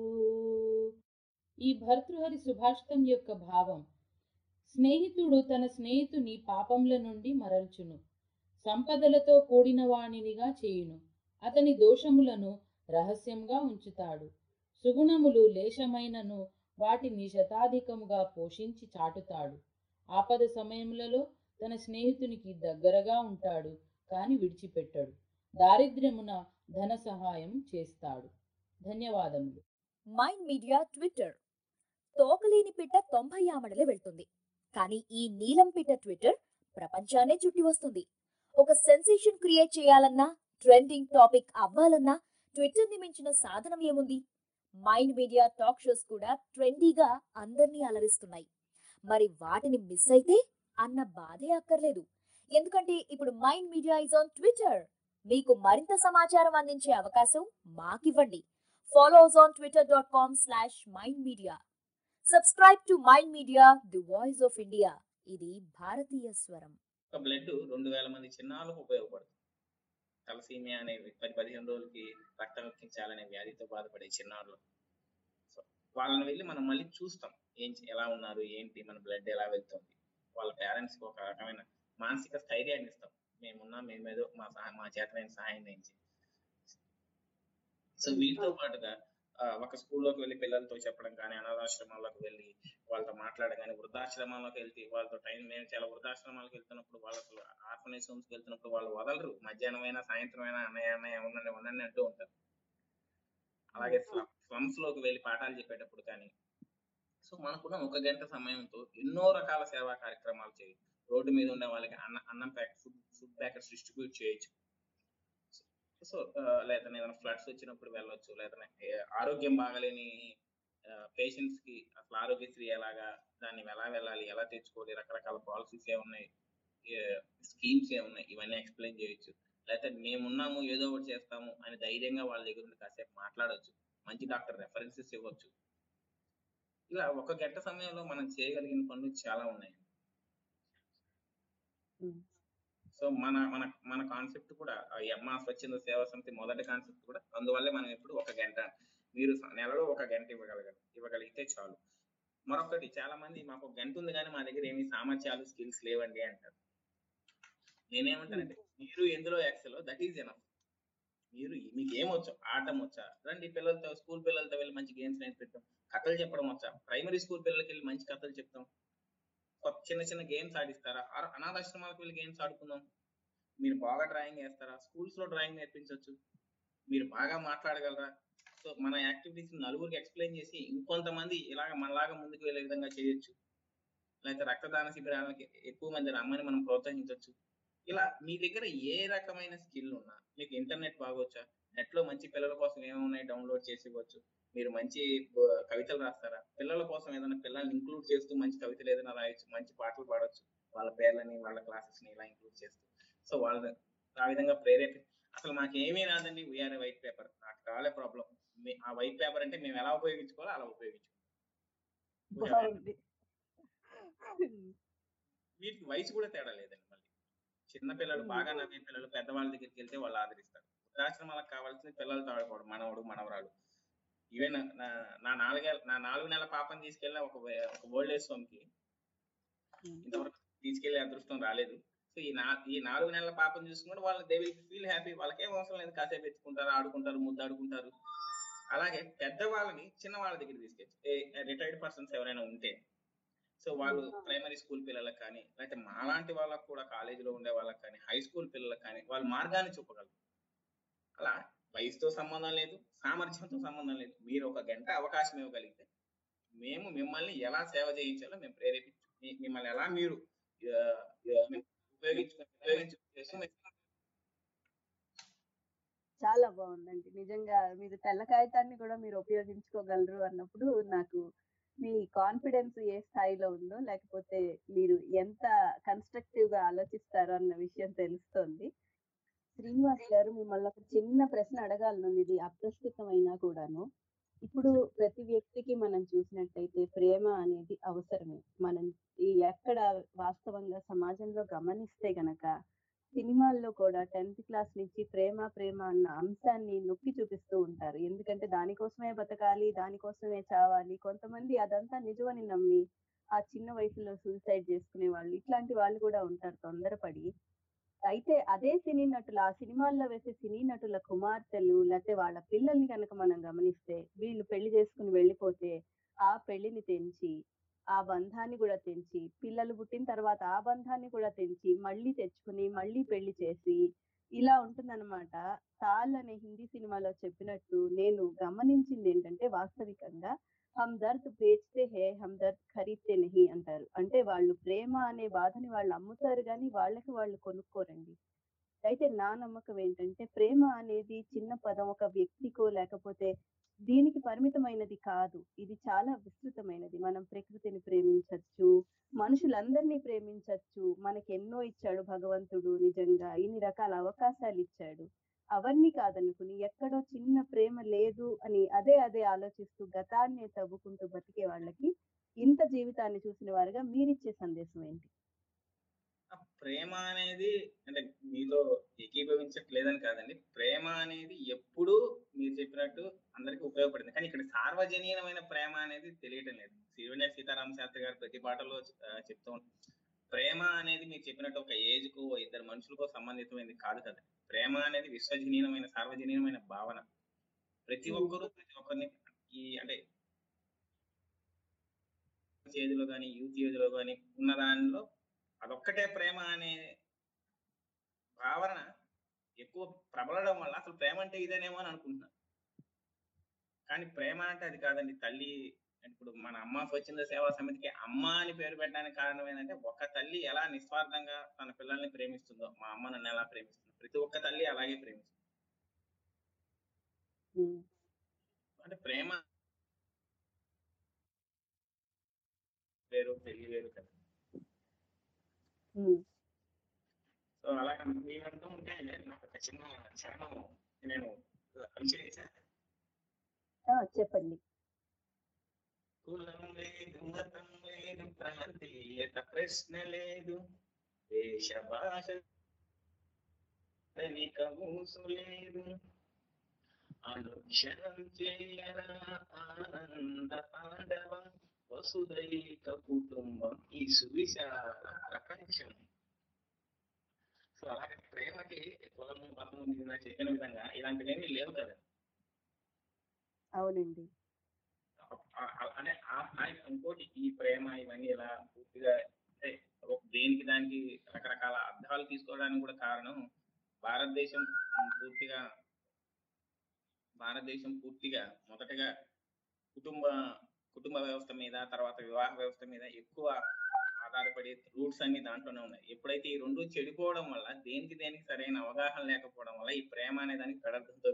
ఈ భర్తృహరి సుభాషితం యొక్క భావం: స్నేహితుడు తన స్నేహితుని పాపంల నుండి మరల్చును, సంపదలతో కూడిన వాణినిగా చేయును, అతని దోషములను రహస్యంగా ఉంచుతాడు, సుగుణములు లేశమైనను వాటిని శతాధికముగా పోషించి చాటుతాడు, ఆపద సమయములలో తన స్నేహితునికి దగ్గరగా ఉంటాడు కాని విడిచిపెట్టడు, దారిద్ర్యమున ధన సహాయం చేస్తాడు. ధన్యవాదములు. Mind media Twitter. తోకలేని పిట్ట 90 ఆమడలే వెళ్తుంది, కానీ ఈ నీలం పిట్ట ట్విట్టర్ ప్రపంచాన్నే చుట్టి వస్తుంది. ఒక సెన్సేషన్ క్రియేట్ చేయాలన్నా, ట్రెండింగ్ టాపిక్ అవ్వాలన్నా ట్విట్టర్ని మించిన సాధనం ఏముంది? మైండ్ మీడియా టాక్ షోస్ కూడా ట్రెండీగా అందర్నీ అలరిస్తున్నాయి. మరి వాటిని మిస్ అయితే అన్న బాధే అక్కర్లేదు, ఎందుకంటే ఇప్పుడు mind media is on Twitter. మీకు మరింత సమాచారం అందించే అవకాశం మాకివ్వండి. Follow us on twitter.com/mindmedia. Subscribe to Mind Media, the voice of India. ఇది భారతీయ స్వరం. ఒక బ్లడ్ 2000 మంది చిన్నారులకు ఉపయోగపడుతుంది. తలసీమియా అనే 10-15 రోజులకి రక్తం ఎక్కించాలనే వ్యాధితో బాధపడే చిన్నారులు. సో వాళ్ళని వెళ్ళి మనం మళ్ళీ చూస్తాం, ఎలా ఉన్నారు, ఏంటి, మన బ్లడ్ ఎలా వెళ్తుంది. వాళ్ళ పేరెంట్స్కి ఒక రకమైన మానసిక స్థైర్యాన్ని ఇస్తాం. మేమున్నా, మేమేదో మా చేతనైన సహాయం చేయించి. సో వీటితో పాటుగా ఒక స్కూల్లోకి వెళ్ళి పిల్లలతో చెప్పడం కానీ, అనాథాశ్రమాల్లోకి వెళ్ళి వాళ్ళతో మాట్లాడడం కానీ, వృద్ధాశ్రమాల్లోకి వెళ్తే వాళ్ళతో టైం, మేము చాలా వృద్ధాశ్రమాలకు వెళ్తున్నప్పుడు, వాళ్ళకు ఆర్ఫనేజ్ హోమ్స్కి వెళ్తున్నప్పుడు వాళ్ళు వదలరు. మధ్యాహ్నం అయినా సాయంత్రం అయినా అన్నయ్య ఉండండి అంటూ ఉంటారు. అలాగే స్లమ్స్ లోకి వెళ్ళి పాఠాలు చెప్పేటప్పుడు కానీ. సో మనకున్న 1 గంట సమయంతో ఎన్నో రకాల సేవా కార్యక్రమాలు చేయొచ్చు. రోడ్డు మీద ఉండే వాళ్ళకి అన్నం ఫుడ్ ప్యాకెట్స్ డిస్ట్రిబ్యూట్ చేయొచ్చు. సో లేదా ఏదైనా ఫ్లడ్స్ వచ్చినప్పుడు వెళ్ళొచ్చు, లేదా ఆరోగ్యం బాగలేని పేషెంట్స్ కి అసలు ఆరోగ్యశ్రీ ఎలాగా, దాన్ని ఎలా వెళ్ళాలి, ఎలా తెచ్చుకోవాలి, రకరకాల పాలసీస్ ఏమున్నాయి, స్కీమ్స్ ఏమున్నాయి, ఇవన్నీ ఎక్స్ప్లెయిన్ చేయొచ్చు. లేకపోతే మేమున్నాము ఏదో ఒకటి చేస్తాము అని ధైర్యంగా వాళ్ళ దగ్గర ఉండి కాసేపు మాట్లాడవచ్చు, మంచి డాక్టర్ రెఫరెన్సెస్ ఇవ్వచ్చు. ఇలా ఒక గంట సమయంలో మనం చేయగలిగిన పనులు చాలా ఉన్నాయి. సో మన మన మన కాన్సెప్ట్ కూడా అమ్మ స్వచ్ఛంద సేవా సమితి మొదటి కాన్సెప్ట్ కూడా అందువల్లే మనం ఎప్పుడు ఒక గంట, మీరు నెలలో ఒక గంట ఇవ్వగలిగితే చాలు. మరొకటి, చాలా మంది మాకు ఒక గంట ఉంది కానీ మా దగ్గర ఏమి సామర్థ్యాలు స్కిల్స్ లేవండి అంటారు. నేనేమంటానంటే, మీరు ఎందులో ఎక్సెల్ దట్ ఈజ్ ఎనఫ్. మీకు ఏమొచ్చో, ఆడటం వచ్చా, రండి పిల్లలతో, స్కూల్ పిల్లలతో వెళ్ళి మంచి గేమ్స్ నేర్పిస్తాం. కథలు చెప్పడం వచ్చా, ప్రైమరీ స్కూల్ పిల్లలకి వెళ్ళి మంచి కథలు చెప్తాం. చిన్న చిన్న గేమ్స్ ఆడిస్తారా, అనాథాశ్రమాలకు వెళ్ళి గేమ్స్ ఆడుకుందాం. మీరు బాగా డ్రాయింగ్ వేస్తారా, స్కూల్స్ లో డ్రాయింగ్ నేర్పించవచ్చు. మీరు బాగా మాట్లాడగలరా, సో మన యాక్టివిటీస్ నలుగురికి ఎక్స్ప్లెయిన్ చేసి ఇంకొంతమంది ఇలాగ మనలాగా ముందుకు వెళ్ళే విధంగా చేయొచ్చు. లేకపోతే రక్తదాన శిబిరాలకి ఎక్కువ మంది రమ్మని మనం ప్రోత్సహించవచ్చు. ఇలా మీ దగ్గర ఏ రకమైన స్కిల్ ఉన్నా, మీకు ఇంటర్నెట్ బాగొచ్చా, నెట్ లో మంచి పిల్లల కోసం ఏమున్నాయి డౌన్లోడ్ చేసి ఇవ్వచ్చు. మీరు మంచి కవితలు రాస్తారా, పిల్లల కోసం ఏదైనా పిల్లల్ని ఇంక్లూడ్ చేస్తూ మంచి కవితలు ఏదైనా రాయొచ్చు, మంచి పాటలు పాడొచ్చు, వాళ్ళ పేర్లని వాళ్ళ క్లాసెస్ ని ఇలా ఇంక్లూడ్ చేస్తూ. సో వాళ్ళని ఆ విధంగా అసలు మాకేమీ రాదండి, వీఆర్ వైట్ పేపర్, నాకు కావాలే ప్రాబ్లం. ఆ వైట్ పేపర్ అంటే మేము ఎలా ఉపయోగించుకోవాలో అలా ఉపయోగించుకోవాలి. వీటికి వయసు కూడా తేడా లేదండి. మళ్ళీ చిన్న పిల్లలు, బాగా నవ్వే పిల్లలు పెద్దవాళ్ళ దగ్గరికి వెళ్తే వాళ్ళు ఆదరిస్తారు. వృద్ధాశ్రమాలకు కావాల్సిన పిల్లలతో ఆడుకోవడం, మనవడు మనవరాలు. ఈవెన్ నా 4 నెలల పాపని తీసుకెళ్ళిన ఒక ఓల్డ్ ఏజ్ హోమ్ కి ఇంతవరకు తీసుకెళ్లే అదృష్టం రాలేదు. సో ఈ 4 నెలల పాపను చూసుకుంటే వాళ్ళు దే విల్ ఫీల్ హ్యాపీ. వాళ్ళకేం అవసరం లేదు, కాసేపు ఎత్తుకుంటారు, ఆడుకుంటారు, ముద్దాడుకుంటారు. అలాగే పెద్దవాళ్ళని చిన్న వాళ్ళ దగ్గర తీసుకెళ్ళి, రిటైర్డ్ పర్సన్స్ ఎవరైనా ఉంటే, సో వాళ్ళు ప్రైమరీ స్కూల్ పిల్లలకు కానీ, లేకపోతే మాలాంటి వాళ్ళకు కూడా కాలేజీలో ఉండే వాళ్ళకి కానీ, హై స్కూల్ పిల్లలకు కానీ వాళ్ళు మార్గాన్ని చూపగలరు. అలా వయసుతో సంబంధం లేదు, సామర్థ్యంతో సంబంధం లేదు. మీరు ఒక గంట అవకాశం ఇవ్వగలిగితే మేము మిమ్మల్ని ఎలా సేవ చేయించాలో మేము మిమ్మల్ని ఎలా మీరు చాలా బాగుందండి. నిజంగా మీరు తెల్ల కాగితాన్ని కూడా మీరు ఉపయోగించుకోగలరు అన్నప్పుడు నాకు మీ కాన్ఫిడెన్స్ ఏ స్థాయిలో ఉందో, లేకపోతే మీరు ఎంత కన్స్ట్రక్టివ్ గా ఆలోచిస్తారో అన్న విషయం తెలుస్తోంది. శ్రీనివాస్ గారు, మిమ్మల్ని ఒక చిన్న ప్రశ్న అడగాలనుంది, ఇది అప్రస్తుతమైనా కూడాను. ఇప్పుడు ప్రతి వ్యక్తికి మనం చూసినట్టయితే ప్రేమ అనేది అవసరమే. మనం ఎక్కడ వాస్తవంగా సమాజంలో గమనిస్తే గనక సినిమాల్లో కూడా 10th క్లాస్ నుంచి ప్రేమ ప్రేమ అన్న అంశాన్ని నొక్కి చూపిస్తూ ఉంటారు. ఎందుకంటే దానికోసమే బతకాలి, దానికోసమే చావాలి. కొంతమంది అదంతా నిజమని నమ్మి ఆ చిన్న వయసులో సూసైడ్ చేసుకునే వాళ్ళు, ఇట్లాంటి వాళ్ళు కూడా ఉంటారు తొందరపడి. అయితే అదే సినీ నటులు, ఆ సినిమాల్లో వేసే సినీ నటుల కుమార్తెలు లేకపోతే వాళ్ళ పిల్లల్ని కనుక మనం గమనిస్తే, వీళ్ళు పెళ్లి చేసుకుని వెళ్ళిపోతే ఆ పెళ్లిని తెంచి, ఆ బంధాన్ని కూడా తెంచి, పిల్లలు పుట్టిన తర్వాత ఆ బంధాన్ని కూడా తెంచి మళ్ళీ తెచ్చుకుని మళ్ళీ పెళ్లి చేసి ఇలా ఉంటుందన్నమాట. తాల్ అనే హిందీ సినిమాలో చెప్పినట్టు నేను గమనించింది ఏంటంటే, వాస్తవికంగా హమ్ దర్ద్ బేచ్తే హే హమ్ దర్ద్ ఖరీద్తే నహీ అంటారు. అంటే వాళ్ళు ప్రేమ అనే బాధని వాళ్ళు అమ్ముతారు కానీ వాళ్ళకి వాళ్ళు కొనుక్కోరండి. అయితే నా నమ్మకం ఏంటంటే, ప్రేమ అనేది చిన్న పదం, ఒక వ్యక్తికో లేకపోతే దీనికి పరిమితమైనది కాదు. ఇది చాలా విస్తృతమైనది. మనం ప్రకృతిని ప్రేమించవచ్చు, మనుషులందరినీ ప్రేమించవచ్చు. మనకి ఎన్నో ఇచ్చాడు భగవంతుడు, నిజంగా ఇన్ని రకాల అవకాశాలు ఇచ్చాడు. అవన్నీ కాదనుకుని ఎక్కడో చిన్న ప్రేమ లేదు అని అదే ఆలోచిస్తూ గతాన్ని తవ్వుకుంటూ బతికే వాళ్ళకి ఇంత జీవితాన్ని చూసిన వారుగా మీరిచ్చే సందేశం ఏంటి? ప్రేమ అనేది అంటే మీతో ఏకీభవించట్లేదని కాదండి. ప్రేమ అనేది ఎప్పుడూ మీరు చెప్పినట్టు అందరికీ ఉపయోగపడింది. కానీ ఇక్కడ సార్వజనీయమైన ప్రేమ అనేది తెలియటం లేదు. సిరివెన్నెల సీతారామ శాస్త్రి గారు ప్రతి పాటలో చెప్తూ ఉంటారు, ప్రేమ అనేది మీరు చెప్పినట్టు ఒక ఏజ్ కు, ఇద్దరు మనుషులకో సంబంధితమైనది కాదు కదా. ప్రేమ అనేది విశ్వజనీయమైన, సార్వజనీయమైన భావన. ప్రతి ఒక్కరిని అంటే ఏజ్లో కానీ, యూత్ ఏజ్లో కానీ ఉన్న దానిలో అదొక్కటే ప్రేమ అనే భావన ఎక్కువ ప్రబలడం వల్ల అసలు ప్రేమ అంటే ఇదేనేమో అని అనుకుంటున్నాను. కానీ ప్రేమ అంటే అది కాదండి. తల్లి, ఇప్పుడు మన అమ్మ స్వచ్ఛంద సేవా సమితికి అమ్మ అని పేరు పెట్టడానికి కారణం ఏంటంటే, ఒక తల్లి ఎలా నిస్వార్థంగా తన పిల్లల్ని ప్రేమిస్తుందో, మా అమ్మ నన్ను ఎలా ప్రేమిస్తుందో ప్రతి ఒక్క తల్లి అలాగే ప్రేమిస్తుంది. అంటే ప్రేమ వేరు పెళ్లి వేరు కదా. సో అలా మీ అంటూ ఉంటే నాకు ఒక చిన్న చరణం నేను చెప్పండి. కులం లేదు, మతం లేదు, ప్రాంతీయత ప్రశ్న లేదు, దేశ భాష ఊసు లేదు, అనుక్షణం చేయరా ఆనంద పాండవ వసుదైక కుటుంబం ఈ సువిశాల ప్రపంచం. సో అలాగే ప్రేమకి కులము మతము చెప్పిన విధంగా ఇలాంటివేమీ లేవు కదా. అవునండి. ఇంకోటి ఈ ప్రేమ ఇవన్నీ ఇలా పూర్తిగా అంటే దేనికి దానికి రకరకాల అర్థాలు తీసుకోవడానికి కూడా కారణం భారతదేశం పూర్తిగా మొదటగా కుటుంబ వ్యవస్థ మీద, తర్వాత వివాహ వ్యవస్థ మీద ఎక్కువ ఆధారపడే రూట్స్ అన్ని దాంట్లోనే ఉన్నాయి. ఎప్పుడైతే ఈ రెండు చెడిపోవడం వల్ల దేనికి సరైన అవగాహన లేకపోవడం వల్ల ఈ ప్రేమ అనే దానికి పెడర్థంతో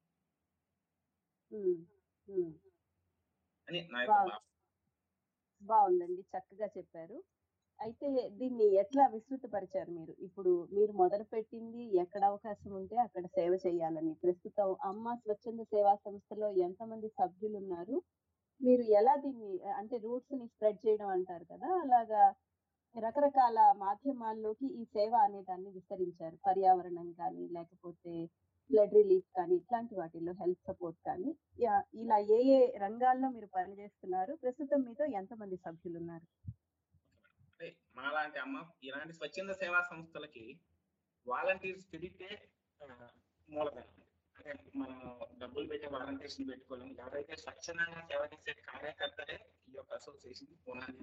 అని నా యొక్క బాగుందండి, చక్కగా చెప్పారు. అయితే దీన్ని ఎట్లా విస్తృతపరిచారు మీరు? ఇప్పుడు మీరు మొదలు పెట్టింది ఎక్కడ అవకాశం ఉంటే అక్కడ సేవ చేయాలని. ప్రస్తుతం అమ్మ స్వచ్ఛంద సేవా సంస్థలో ఎంతమంది సభ్యులు ఉన్నారు? మీరు ఎలా దీన్ని అంటే రూట్స్ ని స్ప్రెడ్ చేయడం అంటారు కదా, అలాగా రకరకాల మాధ్యమాల్లోకి ఈ సేవ అనే దాన్ని విస్తరించారు. పర్యావరణం కానీ, లేకపోతే బ్లడ్ రిలీఫ్ కానీ, ఇట్లాంటి వాటిల్లో హెల్త్ సపోర్ట్ కానీ, ఇలా ఏ రంగాల్లో మీరు పనిచేస్తున్నారు? ప్రస్తుతం మీతో ఎంతమంది సభ్యులు ఉన్నారు? అంటే మాలాంటి ఇలాంటి స్వచ్ఛంద సేవా సంస్థలకి వాలంటీర్స్ పెడితే మూలధనం. అంటే మనం డబ్బులు పెట్టే వాలంటీర్స్ ని పెట్టుకోలేము. ఎవరైతే స్వచ్ఛందంగా సేవ చేసే కార్యకర్తలే ఈ యొక్క అసోసియేషన్ పునాది.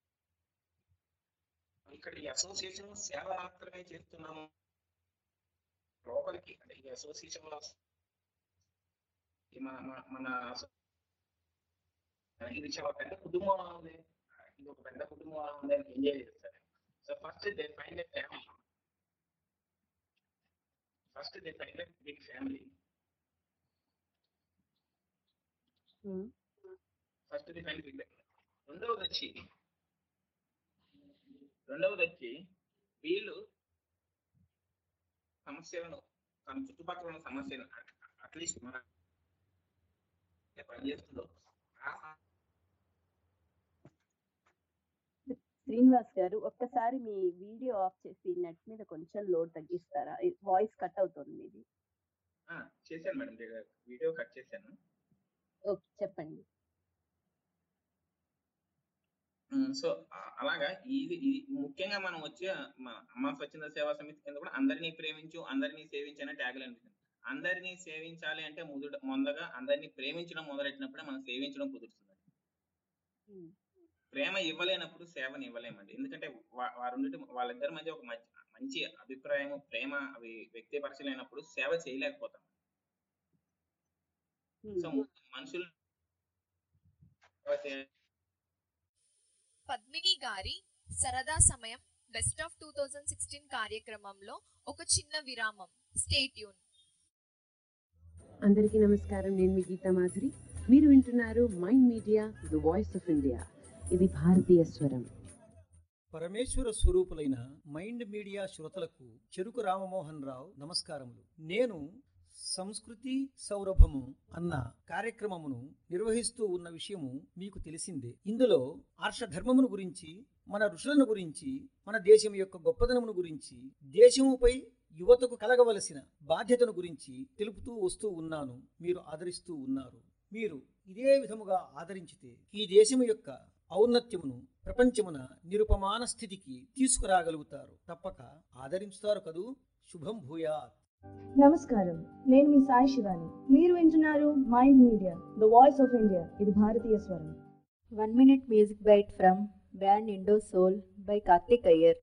ఇక్కడ ఈ అసోసియేషన్ సేవ మాత్రమే చేస్తున్నాము లోపలికి. అంటే ఈ అసోసియేషన్ లో మన ఇది చాలా పెద్ద కుటుంబం ఉంది, ఇది ఒక పెద్ద కుటుంబం ఉంది అని ఎంజాయ్ చేస్తారు. So first they find a family. First they find a big family. First they find big. రెండవది వచ్చి వీళ్ళు సమస్యలను, తన చుట్టుపక్కల ఉన్న సమస్యలను అట్లీస్ట్ మన పనిచేస్తుందో శ్రీనివాస్ గారు, ఒక్కసారి మీ వీడియో ఆఫ్ చేసి నెట్ మీద కొంచెం లోడ్ తగ్గిస్తారా? వాయిస్ కట్ అవుతుంది మీది. చేశాను మేడం, వీడియో కట్ చేశాను. ఓకే, చెప్పండి. సో అలాగా ఇది ముఖ్యంగా మనం వచ్చే అమ్మ స్వచ్ఛంద సేవా సమితి కింద కూడా అందరినీ ప్రేమించు, అందరినీ సేవించనే ట్యాగ్ అనిపిస్తుంది. అందరినీ సేవించాలి అంటే ముందుగా అందరినీ ప్రేమించడం మొదలెట్టినప్పుడే మనం సేవించడం కుదురుతుంది. ప్రేమ ఇవ్వలేనప్పుడు సేవని ఇవ్వలేమండి. ఎందుకంటే వాళ్ళిద్దరి మధ్య ఒక మంచి అభిప్రాయం, ప్రేమ అవి వ్యక్తపరచలేనప్పుడు సేవ చేయలేకపోతాం. సో మనుషులు పద్మిని గారి సరదా సమయం బెస్ట్ ఆఫ్ 2016 కార్యక్రమంలో ఒక చిన్న విరామం. Stay tune. అందరికీ నమస్కారం, నేను మీ గీతా మాధురి. మీరు వింటున్నారు mind media the voice of India. ఇది భారతీయ స్వరం. పరమేశ్వర స్వరూపులైన మైండ్ మీడియా శ్రోతలకు చెరుకు రామమోహన్ రావు నమస్కారములు. నేను సంస్కృతి సౌరభము అన్న కార్యక్రమమును నిర్వహిస్తూ ఉన్న విషయము మీకు తెలిసిందే. ఇందులో ఆర్షధర్మమును గురించి, మన ఋషులను గురించి, మన దేశం యొక్క గొప్పదనమును గురించి, దేశముపై యువతకు కలగవలసిన బాధ్యతను గురించి తెలుపుతూ వస్తూ ఉన్నాను. మీరు ఆదరిస్తూ ఉన్నారు. మీరు ఇదే విధముగా ఆదరించితే ఈ దేశము యొక్క ఔన్నత్యమును ప్రపంచమున నిరుపమాన స్థితికి తీసుకురాగలుగుతారు. తప్పక ఆదరించుతారు కదూ. శుభం భూయాత్. నమస్కారం, నేను మీ సాయి శివాని. మీరు వింటున్నారు mind media the voice of India. ఇది భారతీయ స్వరం. 1 minute music bite from band Indo Soul by Karthik Iyer.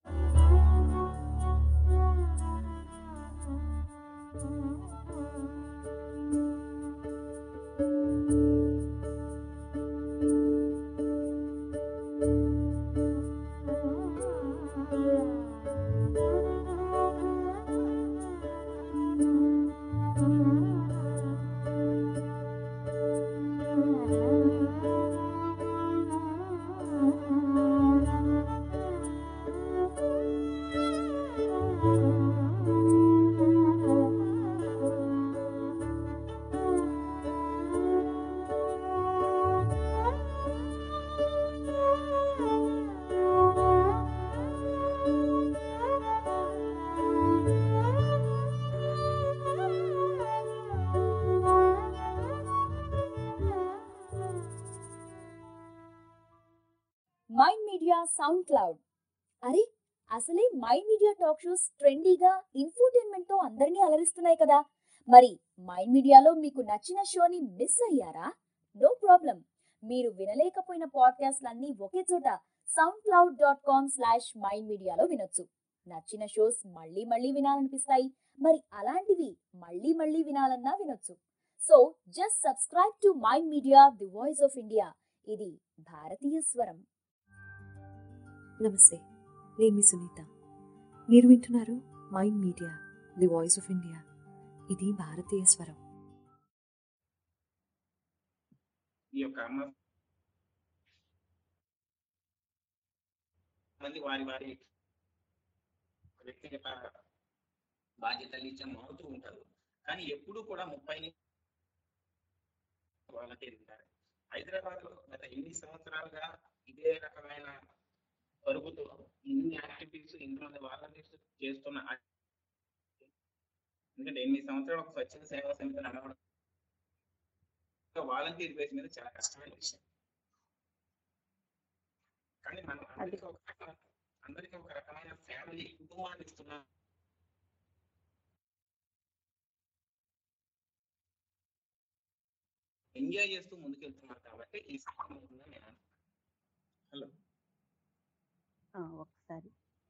SoundCloud. అరే, అసలే మైండ్ మీడియా టాక్ షోస్ ట్రెండీగా ఇన్ఫోటైన్మెంట్ తో అందరినీ అలరిస్తున్నాయి కదా. మరి మైండ్ మీడియాలో మీకు నచ్చిన షోని మిస్ అయ్యారా? No problem. మీరు వినలేకపోయిన పాడ్కాస్ట్లన్నీ ఒకే చోట soundcloud.com/mindmedia వినొచ్చు. నచ్చిన షోస్ మళ్ళీ మళ్ళీ వినాలనిపిస్తాయి. మరి అలాంటివి మళ్ళీ మళ్ళీ వినాలన్నా వినొచ్చు. So just subscribe to mind media the voice of India. ఇది భారతీయ స్వరం. నమస్తే, నేను మీ సునీత. మీరు వింటున్నారు mind media the voice of India. ఇది భారతీయ స్వరం. ఈ యొక్క మంది వారి వారి వ్యక్తిగత బాధ్యతలు ఇచ్చే మారుతూ ఉంటారు. కానీ ఎప్పుడూ కూడా 30 వాళ్ళకే ఉంటారు. హైదరాబాద్ లో గత 8 సంవత్సరాలుగా ఇదే రకమైన పరుగుతో ఇన్ని యాక్టివిటీస్ ఇందులో వాలంటీర్స్ చేస్తున్న, ఎందుకంటే 8 సంవత్సరాలు ఒక స్వచ్ఛంద సేవా సమితి నడవడం వాలంటీర్ బేస్ మీద చాలా కష్టమైన విషయం. కానీ మనం అందరికీ ఒక రకమైన ఫ్యామిలీ కుటుంబాన్ని ఇస్తున్నాం. ఎంజాయ్ చేస్తూ ముందుకెళ్తున్నారు కాబట్టి ఈ సందర్భంగా నేను హలో ఒకసారి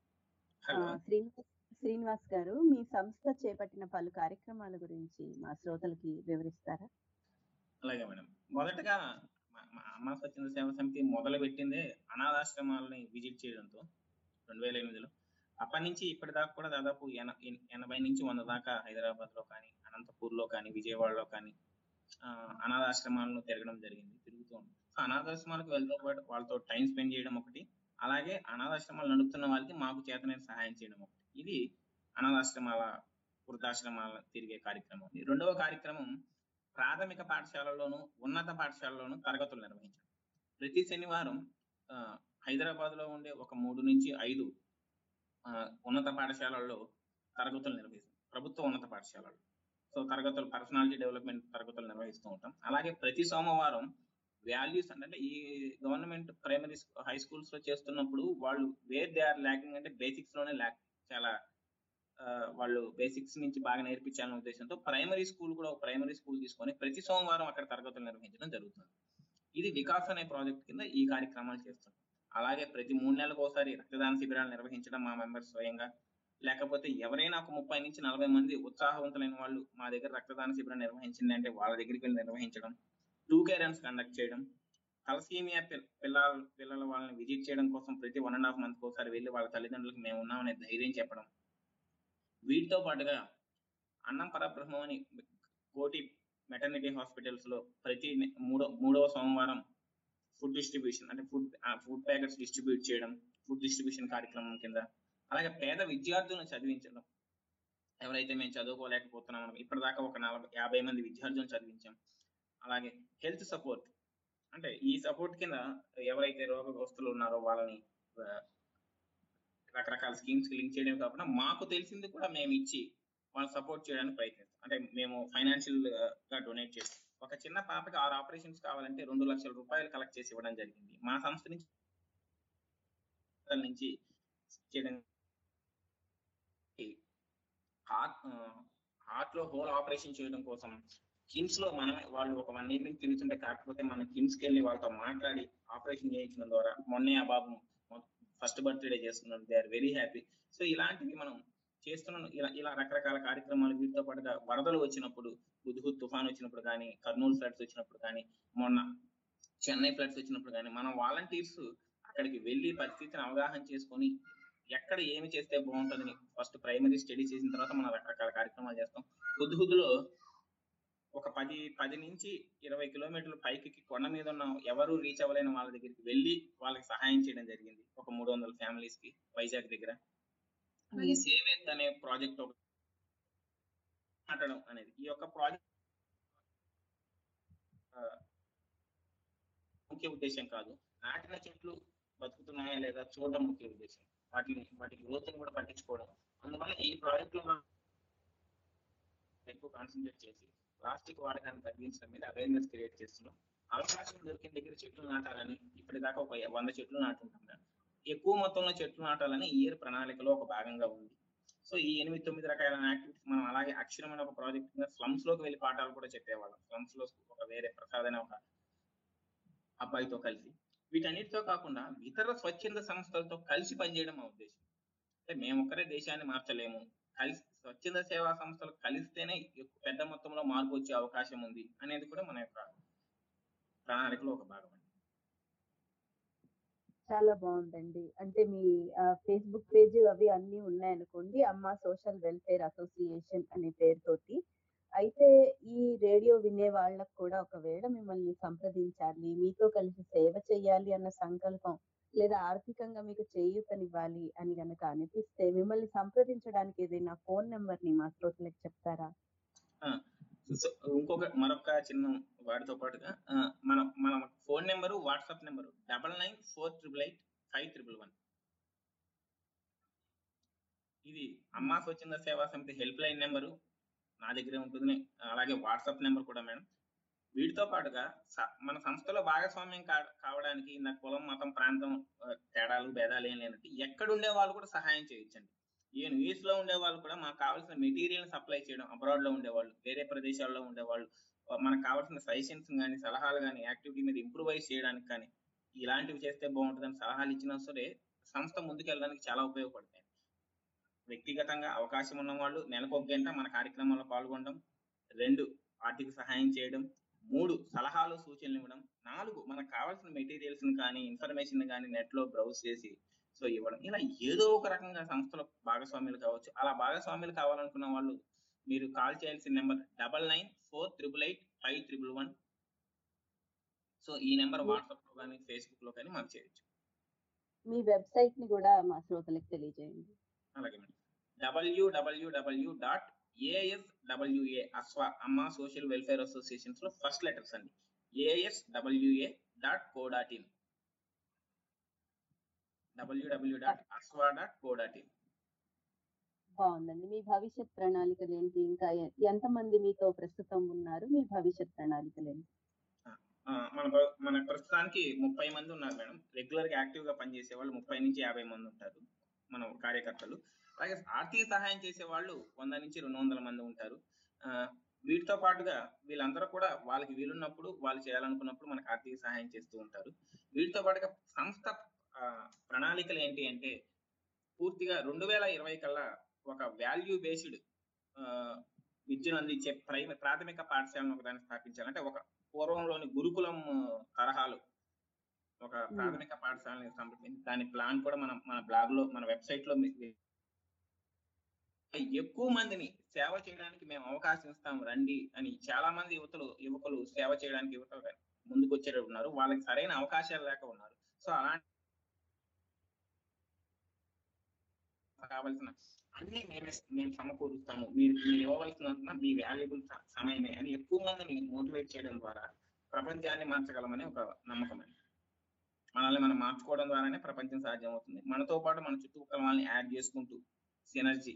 హలో శ్రీనివాస్ గారు, మీ సంస్థ చేపట్టిన పలు కార్యక్రమాల గురించి మా శ్రోతలకి వివరిస్తారా? అలాగే మేడం. మొదటగా మా అమ్మ స్వచ్ఛంద సేవా సమితి మొదలు పెట్టిందే అనాథాశ్రమాలని విజిట్ చేయడంతో 2008లో. అప్పటి నుంచి ఇప్పటిదాకా కూడా దాదాపు 80 నుంచి 100 దాకా హైదరాబాద్లో కానీ, అనంతపూర్లో కానీ, విజయవాడలో కానీ అనాథాశ్రమాలను తిరగడం జరిగింది. తిరుగుతూ ఉంటాం. అనాథాశ్రమాలకు వెళ్తూ పాటు వాళ్ళతో టైం స్పెండ్ చేయడం ఒకటి, అలాగే అనాథాశ్రమాలు నడుపుతున్న వాళ్ళకి మాకు చేతనైన సహాయం చేయడం ఒకటి. ఇది అనాథాశ్రమాల, వృద్ధాశ్రమాల తిరిగే కార్యక్రమం. రెండవ కార్యక్రమం ప్రాథమిక పాఠశాలలోను, ఉన్నత పాఠశాలలోను తరగతులు నిర్వహించడం. ప్రతి శనివారం హైదరాబాద్ లో ఉండే ఒక 3 నుంచి 5 ఉన్నత పాఠశాలల్లో తరగతులు నిర్వహిస్తాం. ప్రభుత్వ ఉన్నత పాఠశాలలు. సో తరగతులు, పర్సనాలిటీ డెవలప్మెంట్ తరగతులు నిర్వహిస్తూ ఉంటాం. అలాగే ప్రతి సోమవారం వాల్యూస్ అంటే ఈ గవర్నమెంట్ ప్రైమరీ హై స్కూల్స్ లో చేస్తున్నప్పుడు వాళ్ళు వేర్ దే ఆర్ ల్యాకింగ్ అంటే బేసిక్స్ లోనే చాలా వాళ్ళు బేసిక్స్ నుంచి బాగా నేర్పించాలనే ఉద్దేశంతో ప్రైమరీ స్కూల్ తీసుకొని ప్రతి సోమవారం అక్కడ తరగతులు నిర్వహించడం జరుగుతుంది. ఇది వికాస్ అనే ప్రాజెక్ట్ కింద ఈ కార్యక్రమాలు చేస్తాం. అలాగే ప్రతి 3 నెలలకు ఒకసారి రక్తదాన శిబిరాలు నిర్వహించడం మా మెంబర్స్ స్వయంగా, లేకపోతే ఎవరైనా ఒక 30 నుంచి 40 మంది ఉత్సాహవంతులైన వాళ్ళు మా దగ్గర రక్తదాన శిబిరం నిర్వహించింది అంటే వాళ్ళ దగ్గరికి వెళ్ళి నిర్వహించడం, 2K రన్స్ కండక్ట్ చేయడం, తలసీమియా పిల్లల వాళ్ళని విజిట్ చేయడం కోసం ప్రతి 1.5 మంత్కి ఒకసారి వెళ్ళి వాళ్ళ తల్లిదండ్రులకు మేము ఉన్నామనే ధైర్యం చెప్పడం. వీటితో పాటుగా అన్నం పరబ్రహ్మం అని కోటి మెటర్నిటీ హాస్పిటల్స్ లో ప్రతి మూడవ సోమవారం ఫుడ్ డిస్ట్రిబ్యూషన్ అంటే ఫుడ్ ప్యాకెట్స్ డిస్ట్రిబ్యూట్ చేయడం, ఫుడ్ డిస్ట్రిబ్యూషన్ కార్యక్రమం కింద. అలాగే పేద విద్యార్థులను చదివించడం. ఎవరైతే మేము చదువుకోలేకపోతున్నామో ఇప్పటిదాకా ఒక 50 మంది విద్యార్థులను చదివించాం. అలాగే హెల్త్ సపోర్ట్ అంటే ఈ సపోర్ట్ కింద ఎవరైతే రోగగ్రస్తులు ఉన్నారో వాళ్ళని రకరకాల స్కీమ్స్ కి లింక్ చేయడం కాకుండా మాకు తెలిసింది కూడా మేము ఇచ్చి వాళ్ళని సపోర్ట్ చేయడానికి ప్రయత్నిస్తాం. అంటే మేము ఫైనాన్షియల్ గా డొనేట్ చేస్తాం. ఒక చిన్న పాపకి 6 ఆపరేషన్స్ కావాలంటే 2 లక్షల రూపాయలు కలెక్ట్ చేసి ఇవ్వడం జరిగింది. మా సంస్థ నుంచి చేయడం. హార్ట్ లో హోల్ ఆపరేషన్ చేయడం కోసం కిమ్స్ లో వాళ్ళు ఒక 1 year నుంచి తిరుగుతుంటే కాకపోతే మనం కిమ్స్ కి వెళ్ళి వాళ్ళతో మాట్లాడి ఆపరేషన్ చేయించడం ద్వారా మొన్నే ఆ బాబు ఫస్ట్ బర్త్డే చేసుకున్నాడు. They are very happy. So ఇలాంటివి మనం చేస్తున్నాం. ఇలా రకరకాల కార్యక్రమాలు. వీటితో పాటుగా వరదలు వచ్చినప్పుడు, హుద్హుద్ తుఫాన్ వచ్చినప్పుడు కానీ, కర్నూలు ఫ్లడ్స్ వచ్చినప్పుడు కానీ, మొన్న చెన్నై ఫ్లడ్స్ వచ్చినప్పుడు కానీ మన వాలంటీర్స్ అక్కడికి వెళ్ళి పరిస్థితిని అవగాహన చేసుకొని ఎక్కడ ఏమి చేస్తే బాగుంటుందని ఫస్ట్ ప్రైమరీ స్టడీ చేసిన తర్వాత మనం రకరకాల కార్యక్రమాలు చేస్తాం. హుద్హుద్లో ఒక 10 నుంచి 20 కిలోమీటర్ల పైకి కొండ మీద ఉన్న ఎవరు రీచ్ అవ్వలేని వాళ్ళ దగ్గరికి వెళ్ళి వాళ్ళకి సహాయం చేయడం జరిగింది. ఒక 300 ఫ్యామిలీస్ కి వైజాగ్ దగ్గర. ఈ సేవ్ ఎర్త్ అనే ప్రాజెక్ట్ నాటడం అనేది ఈ యొక్క ప్రాజెక్ట్ ముఖ్య ఉద్దేశం కాదు. నాటిన చెట్లు బతుకుతున్నాయా లేదా చూడడం ముఖ్య ఉద్దేశం. వాటి గ్రోత్ కూడా పట్టించుకోవడం. అందువల్ల ఈ ప్రాజెక్ట్ లో ఎక్కువ కాన్సన్ట్రేట్ చేసి ప్లాస్టిక్ వాడకాన్ని తగ్గించడం మీద అవేర్నెస్ క్రియేట్ చేస్తున్నాం. అవకాశం దొరికిన దగ్గర చెట్లు నాటాలని ఇప్పటిదాకా ఒక 100 చెట్లు నాటుకుంటున్నాం. ఎక్కువ మొత్తంలో చెట్లు నాటాలని ఈ ఇయర్ ప్రణాళికలో ఒక భాగంగా ఉంది. సో ఈ 8-9 రకాల యాక్టివిటీస్ మనం అలాగే అక్షరమైన ఒక ప్రాజెక్ట్ కింద స్లమ్స్ లోకి వెళ్ళి పాఠాలు కూడా చెప్పేవాళ్ళం. స్లమ్స్ లో ఒక వేరే ప్రసాద్ అనే ఒక అబ్బాయితో కలిసి. వీటన్నిటితో కాకుండా ఇతర స్వచ్ఛంద సంస్థలతో కలిసి పనిచేయడం మా ఉద్దేశం. అంటే మేము ఒక్కరే దేశాన్ని మార్చలేము, కలిసి స్వచ్ఛంద సేవా సంస్థలు కలిస్తేనే పెద్ద మొత్తంలో మార్పు వచ్చే అవకాశం ఉంది అనేది కూడా మన యొక్క ప్రణాళికలో ఒక భాగం. చాలా బాగుందండి. అంటే మీ ఫేస్బుక్ పేజ్ అవి అన్నీ ఉన్నాయనుకోండి, అమ్మ సోషల్ వెల్ఫేర్ అసోసియేషన్ అనే పేరుతోటి. అయితే ఈ రేడియో వినే వాళ్ళకు కూడా ఒకవేళ మిమ్మల్ని సంప్రదించాలి, మీతో కలిసి సేవ చేయాలి అన్న సంకల్పం లేదా ఆర్థికంగా మీకు చేయూతనివ్వాలి అని గనక అనిపిస్తే మిమ్మల్ని సంప్రదించడానికి ఏదైనా ఫోన్ నెంబర్ ని మా శ్రోతలకు చెప్తారా? మరొక చిన్న వాటితో పాటుగా మన ఫోన్ నెంబరు, వాట్సాప్ నెంబరు 9948885111. ఇది అమ్మా స్వచ్ఛంద సేవా సమితి హెల్ప్ లైన్ నెంబరు నా దగ్గరే ఉంటుంది. అలాగే వాట్సాప్ నెంబర్ కూడా మేడం. వీటితో పాటుగా మన సంస్థలో భాగస్వామ్యం కావడానికి నా కులం, మతం, ప్రాంతం తేడాలు భేదాలు ఏం లేనట్టు ఎక్కడుండే వాళ్ళు కూడా సహాయం చేయొచ్చండి. ఈవెన్ యూఎస్ లో ఉండే వాళ్ళు కూడా మనకు కావాల్సిన మెటీరియల్ సప్లై చేయడం, అబ్రాడ్ లో ఉండేవాళ్ళు, వేరే ప్రదేశాల్లో ఉండేవాళ్ళు మనకు కావాల్సిన సజెషన్స్ కానీ, సలహాలు కానీ, యాక్టివిటీ మీద ఇంప్రూవైజ్ చేయడానికి కానీ, ఇలాంటివి చేస్తే బాగుంటుందని సలహాలు ఇచ్చినా సరే సంస్థ ముందుకెళ్ళడానికి చాలా ఉపయోగపడతాయి. వ్యక్తిగతంగా అవకాశం ఉన్న వాళ్ళు నెలకు 1 గంట మన కార్యక్రమంలో పాల్గొనడం, 2 ఆర్థిక సహాయం చేయడం, 3 సలహాలు సూచనలు ఇవ్వడం, 4 మనకు కావాల్సిన మెటీరియల్స్ కానీ, ఇన్ఫర్మేషన్ కానీ నెట్ లో బ్రౌజ్ చేసి సో ఇవ్వడం. ఇలా ఏదో ఒక రకంగా సంస్థలో భాగస్వామ్యులు కావచ్చు. అలా భాగస్వామ్యులు కావాలనుకున్న వాళ్ళు మీరు కాల్ చేయాల్సిన నెంబర్ 9948885111. సో ఈ నెంబర్ వాట్సాప్ లో కానీ, ఫేస్బుక్ లో కానీ మాకు చేయొచ్చు. మీ వెబ్సైట్ ని కూడా మా శ్రోతలకు తెలియజేయండి. అలాగే madam. www.aswa Aswa Amma social welfare associations లో ఫస్ట్ లెటర్స్ అండి, aswa.co.in, www.aswa.co.in. బాగుందండి. మీ భవిష్యత్ ప్రణాళికలు ఏంటి? ఇంకా ఎంతమంది మీతో ప్రస్తుతం ఉన్నారు? మీ భవిష్యత్ ప్రణాళికలు ఏంటి? మన ప్రస్తుతానికి 30 మంది ఉన్నారు మేడం. రెగ్యులర్ గా యాక్టివ్ గా పనిచేసే వాళ్ళు 30 నుంచి 50 మంది ఉంటారు మన కార్యకర్తలు. అలాగే ఆర్థిక సహాయం చేసే వాళ్ళు 100 నుంచి 200 మంది ఉంటారు. వీటితో పాటుగా వీళ్ళందరూ కూడా వాళ్ళకి వీలున్నప్పుడు, వాళ్ళు చేయాలనుకున్నప్పుడు మనకు ఆర్థిక సహాయం చేస్తూ ఉంటారు. వీటితో పాటుగా సంస్థ ప్రణాళికలు ఏంటి అంటే పూర్తిగా 2020 కల్లా ఒక వాల్యూ బేస్డ్ విద్యను అందించే ప్రాథమిక పాఠశాలను ఒకదాన్ని స్థాపించాలంటే ఒక పూర్వంలోని గురుకులం తరహాలు ఒక ప్రాథమిక పాఠశాలని సంప్రదించి దాని ప్లాన్ కూడా మన బ్లాగ్ లో, మన వెబ్సైట్ లో ఎక్కువ మందిని సేవ చేయడానికి మేము అవకాశం ఇస్తాం రండి అని చాలా మంది యువకులు సేవ చేయడానికి ముందుకు వచ్చేటప్పుడు ఉన్నారు. వాళ్ళకి సరైన అవకాశాలు లేక ఉన్నారు. సో అలాంటి కావాల్సిన అన్ని మేము సమకూరుస్తాము, మీరు ఇవ్వవలసిన మీ వాల్యుబుల్ సమయమే అని ఎక్కువ మందిని మోటివేట్ చేయడం ద్వారా ప్రపంచాన్ని మార్చగలమని ఒక నమ్మకం. మనల్ని మనం మార్చుకోవడం ద్వారానే ప్రపంచం సాధ్యం అవుతుంది. మనతో పాటు మన చుట్టుపక్కల వాళ్ళని యాడ్ చేసుకుంటూ సినర్జీ.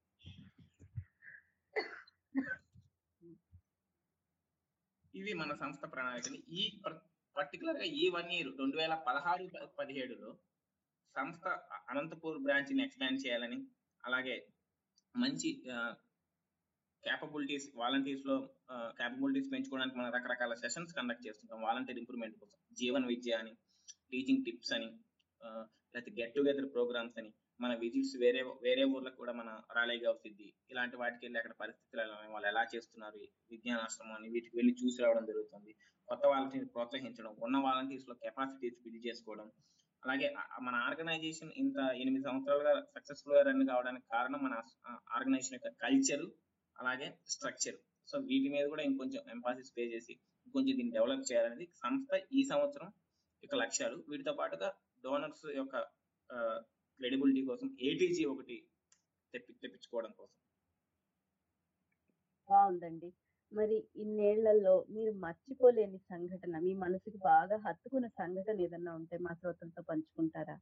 ఇవి మన సంస్థ ప్రణాళికలు. ఈ పర్టికులర్ గా ఈ 1 year 2016-17లో సంస్థ అనంతపూర్ బ్రాంచ్ ని ఎక్స్పాండ్ చేయాలని, అలాగే మంచి క్యాపబిలిటీస్ వాలంటీర్స్ లో క్యాపబిలిటీస్ పెంచుకోవడానికి మనం రకరకాల సెషన్స్ కండక్ట్ చేస్తుంటాం వాలంటీర్ ఇంప్రూవ్మెంట్ కోసం. జీవన విద్య అని, టీచింగ్ టిప్స్ అని, లేకపోతే గెట్ టుగెదర్ ప్రోగ్రామ్స్ అని, మన విజిట్స్ వేరే ఊర్లకు కూడా మన రాలేగా అవుతుంది. ఇలాంటి వాటికి వెళ్ళి అక్కడ పరిస్థితులు వాళ్ళు ఎలా చేస్తున్నారు, విజ్ఞానాశ్రమం అని వీటికి వెళ్ళి చూసి రావడం జరుగుతుంది. కొత్త వాలంటీర్స్ ప్రోత్సహించడం, ఉన్న వాలంటీర్స్ లో కెపాసిటీస్ బిల్డ్ చేసుకోవడం. అలాగే మన ఆర్గనైజేషన్ ఇంత 8 సంవత్సరాలుగా సక్సెస్ఫుల్ గా రన్ కావడానికి కారణం మన ఆర్గనైజేషన్ యొక్క కల్చర్ అలాగే స్ట్రక్చర్. సో వీటి మీద కూడా ఇంకొంచెం ఎంపాసిస్ పే చేసి ఇంకొంచెం దీన్ని డెవలప్ చేయాలనేది సంస్థ ఈ సంవత్సరం యొక్క లక్ష్యాలు. వీటితో పాటుగా డోనర్స్ యొక్క క్రెడిబిలిటీ కోసం ATG ఒకటి తెప్పించుకోవడం కోసం. బాగుందండి. మరి ఇన్నేళ్లలో మీరు మర్చిపోలేని సంఘటన, మీ మనసుకి బాగా హత్తుకున్న సంఘటన ఏదన్నా ఉంటే మా శ్రోతలతో పంచుకుంటారా?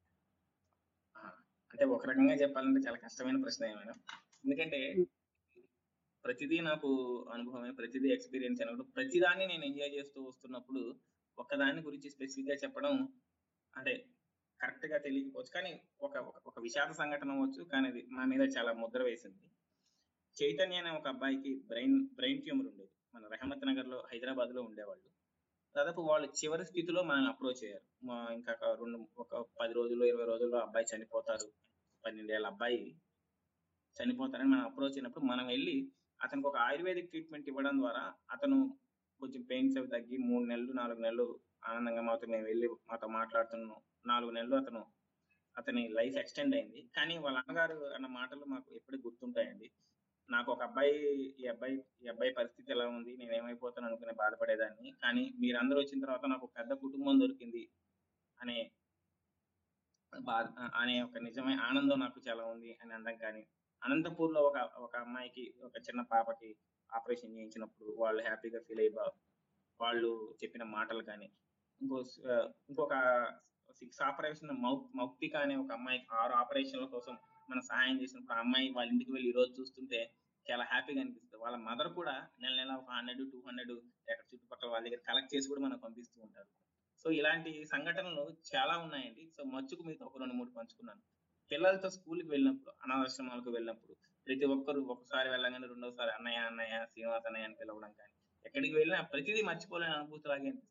అంటే ఒక రకంగా చెప్పాలంటే చాలా కష్టమైన ప్రశ్న మేడం. ఎందుకంటే ప్రతిదీ నాకు అనుభవమే, ప్రతిదీ ఎక్స్పీరియన్స్ అయినప్పుడు ప్రతిదాన్ని నేను ఎంజాయ్ చేస్తూ వస్తున్నప్పుడు ఒక్కదాని గురించి స్పెసిఫిక్ గా చెప్పడం అంటే కరెక్ట్గా తెలియకపోవచ్చు, కానీ ఒక ఒక విషాద సంఘటన అవ్వచ్చు, కానీ అది నా మీద చాలా ముద్ర వేసింది. చైతన్య అనే ఒక అబ్బాయికి బ్రెయిన్ ట్యూమర్ ఉండేది. మన రెహమత్ నగర్లో, హైదరాబాద్లో ఉండేవాళ్ళు. దాదాపు వాళ్ళు చివరి స్థితిలో మనల్ని అప్రోచ్ అయ్యారు. ఇంకా ఒక 10 రోజులు 20 రోజుల్లో అబ్బాయి చనిపోతారు, 12 ఏళ్ళ అబ్బాయి చనిపోతారని మనం అప్రోచ్ అయినప్పుడు మనం వెళ్ళి అతనికి ఒక ఆయుర్వేదిక్ ట్రీట్మెంట్ ఇవ్వడం ద్వారా అతను కొంచెం పెయిన్స్ అవి తగ్గి 3 నెలలు 4 నెలలు ఆనందంగా మేము వెళ్ళి మాతో మాట్లాడుతున్నాం. 4 నెలలు అతని లైఫ్ ఎక్స్టెండ్ అయింది. కానీ వాళ్ళ అన్నగారు అన్న మాటలు మాకు ఎప్పటికీ గుర్తుంటాయండి. నాకు ఒక ఈ అబ్బాయి పరిస్థితి ఎలా ఉంది, నేను ఏమైపోతాను అనుకునే బాధపడేదాన్ని, కానీ మీరందరూ వచ్చిన తర్వాత నాకు పెద్ద కుటుంబం దొరికింది అనే ఒక నిజమైన ఆనందం నాకు చాలా ఉంది అని అనడం కానీ, అనంతపూర్లో ఒక అమ్మాయికి, ఒక చిన్న పాపకి ఆపరేషన్ చేయించినప్పుడు వాళ్ళు హ్యాపీగా ఫీల్ అయ్యి వాళ్ళు చెప్పిన మాటలు కానీ, ఇంకొక 6 ఆపరేషన్ మౌక్తిక అనే ఒక అమ్మాయికి 6 ఆపరేషన్ల కోసం మనం సహాయం చేసినప్పుడు ఆ అమ్మాయి వాళ్ళ ఇంటికి వెళ్ళి ఈ రోజు చూస్తుంటే చాలా హ్యాపీగా అనిపిస్తుంది. వాళ్ళ మదర్ కూడా నెల ఒక 100-200 ఎక్కడ చుట్టుపక్కల వాళ్ళ దగ్గర కలెక్ట్ చేసి కూడా మనకు పంపిస్తూ ఉంటారు. సో ఇలాంటి సంఘటనలు చాలా ఉన్నాయండి. సో మచ్చుకు మీతో ఒక 2-3 పంచుకున్నాను. పిల్లలతో స్కూల్కి వెళ్ళినప్పుడు, అనాథాశ్రమాలకు వెళ్ళినప్పుడు ప్రతి ఒక్కరు ఒకసారి వెళ్ళగానే రెండోసారి అన్నయ్య అన్నయ్య శ్రీనివాస్ అన్నయ్య అని పిలవడం కానీ, ఎక్కడికి వెళ్ళినా ప్రతిదీ మర్చిపోలేని అనుభూతిలాగే అనిపిస్తుంది.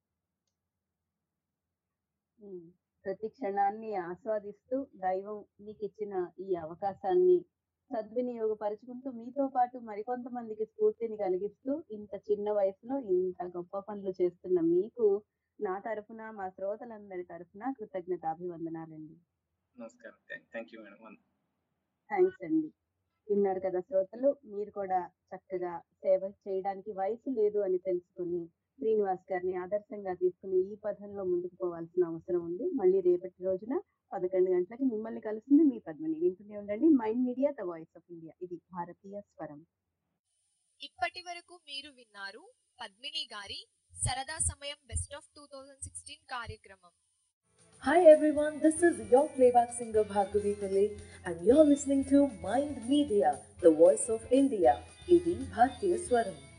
ప్రతి క్షణాన్ని ఆస్వాదిస్తూ దైవం మీకు ఇచ్చిన ఈ అవకాశాన్ని సద్వినియోగపరుచుకుంటూ మీతో పాటు మరికొంతమందికి స్ఫూర్తిని కలిగిస్తూ ఇంత చిన్న వయసులో ఇంత గొప్ప పనులు చేస్తున్న మీకు నా తరఫున, మా శ్రోతలందరి తరఫున కృతజ్ఞతాభివందనాలండి. నమస్కారం. Thank you madam. థ్యాంక్స్ అండి. విన్నారు కదా శ్రోతలు, మీరు కూడా చక్కగా సేవ చేయడానికి వయసు లేదు అని తెలుసుకుని శ్రీనివాస్ గారిని ఆదర్శంగా తీసుకుని ఈ పథంలో ముందుకు పోవాల్సిన అవసరం ఉంది. మళ్ళీ రేపటి రోజున 11 గంటలకి మిమ్మల్ని కలుస్తుంది మీ పద్మిని. వింటూనే ఉండండి mind media, the voice of India. ఇది భారతీయ స్వరం. ఇప్పటి వరకు మీరు విన్నారు పద్మిని గారి సరదా సమయం బెస్ట్ ఆఫ్ 2016 కార్యక్రమం. Hi everyone, this is your playback singer Bhargavi Pillai and you're listening to Mind Media, the voice of India. Idi Bharatiya Swaram.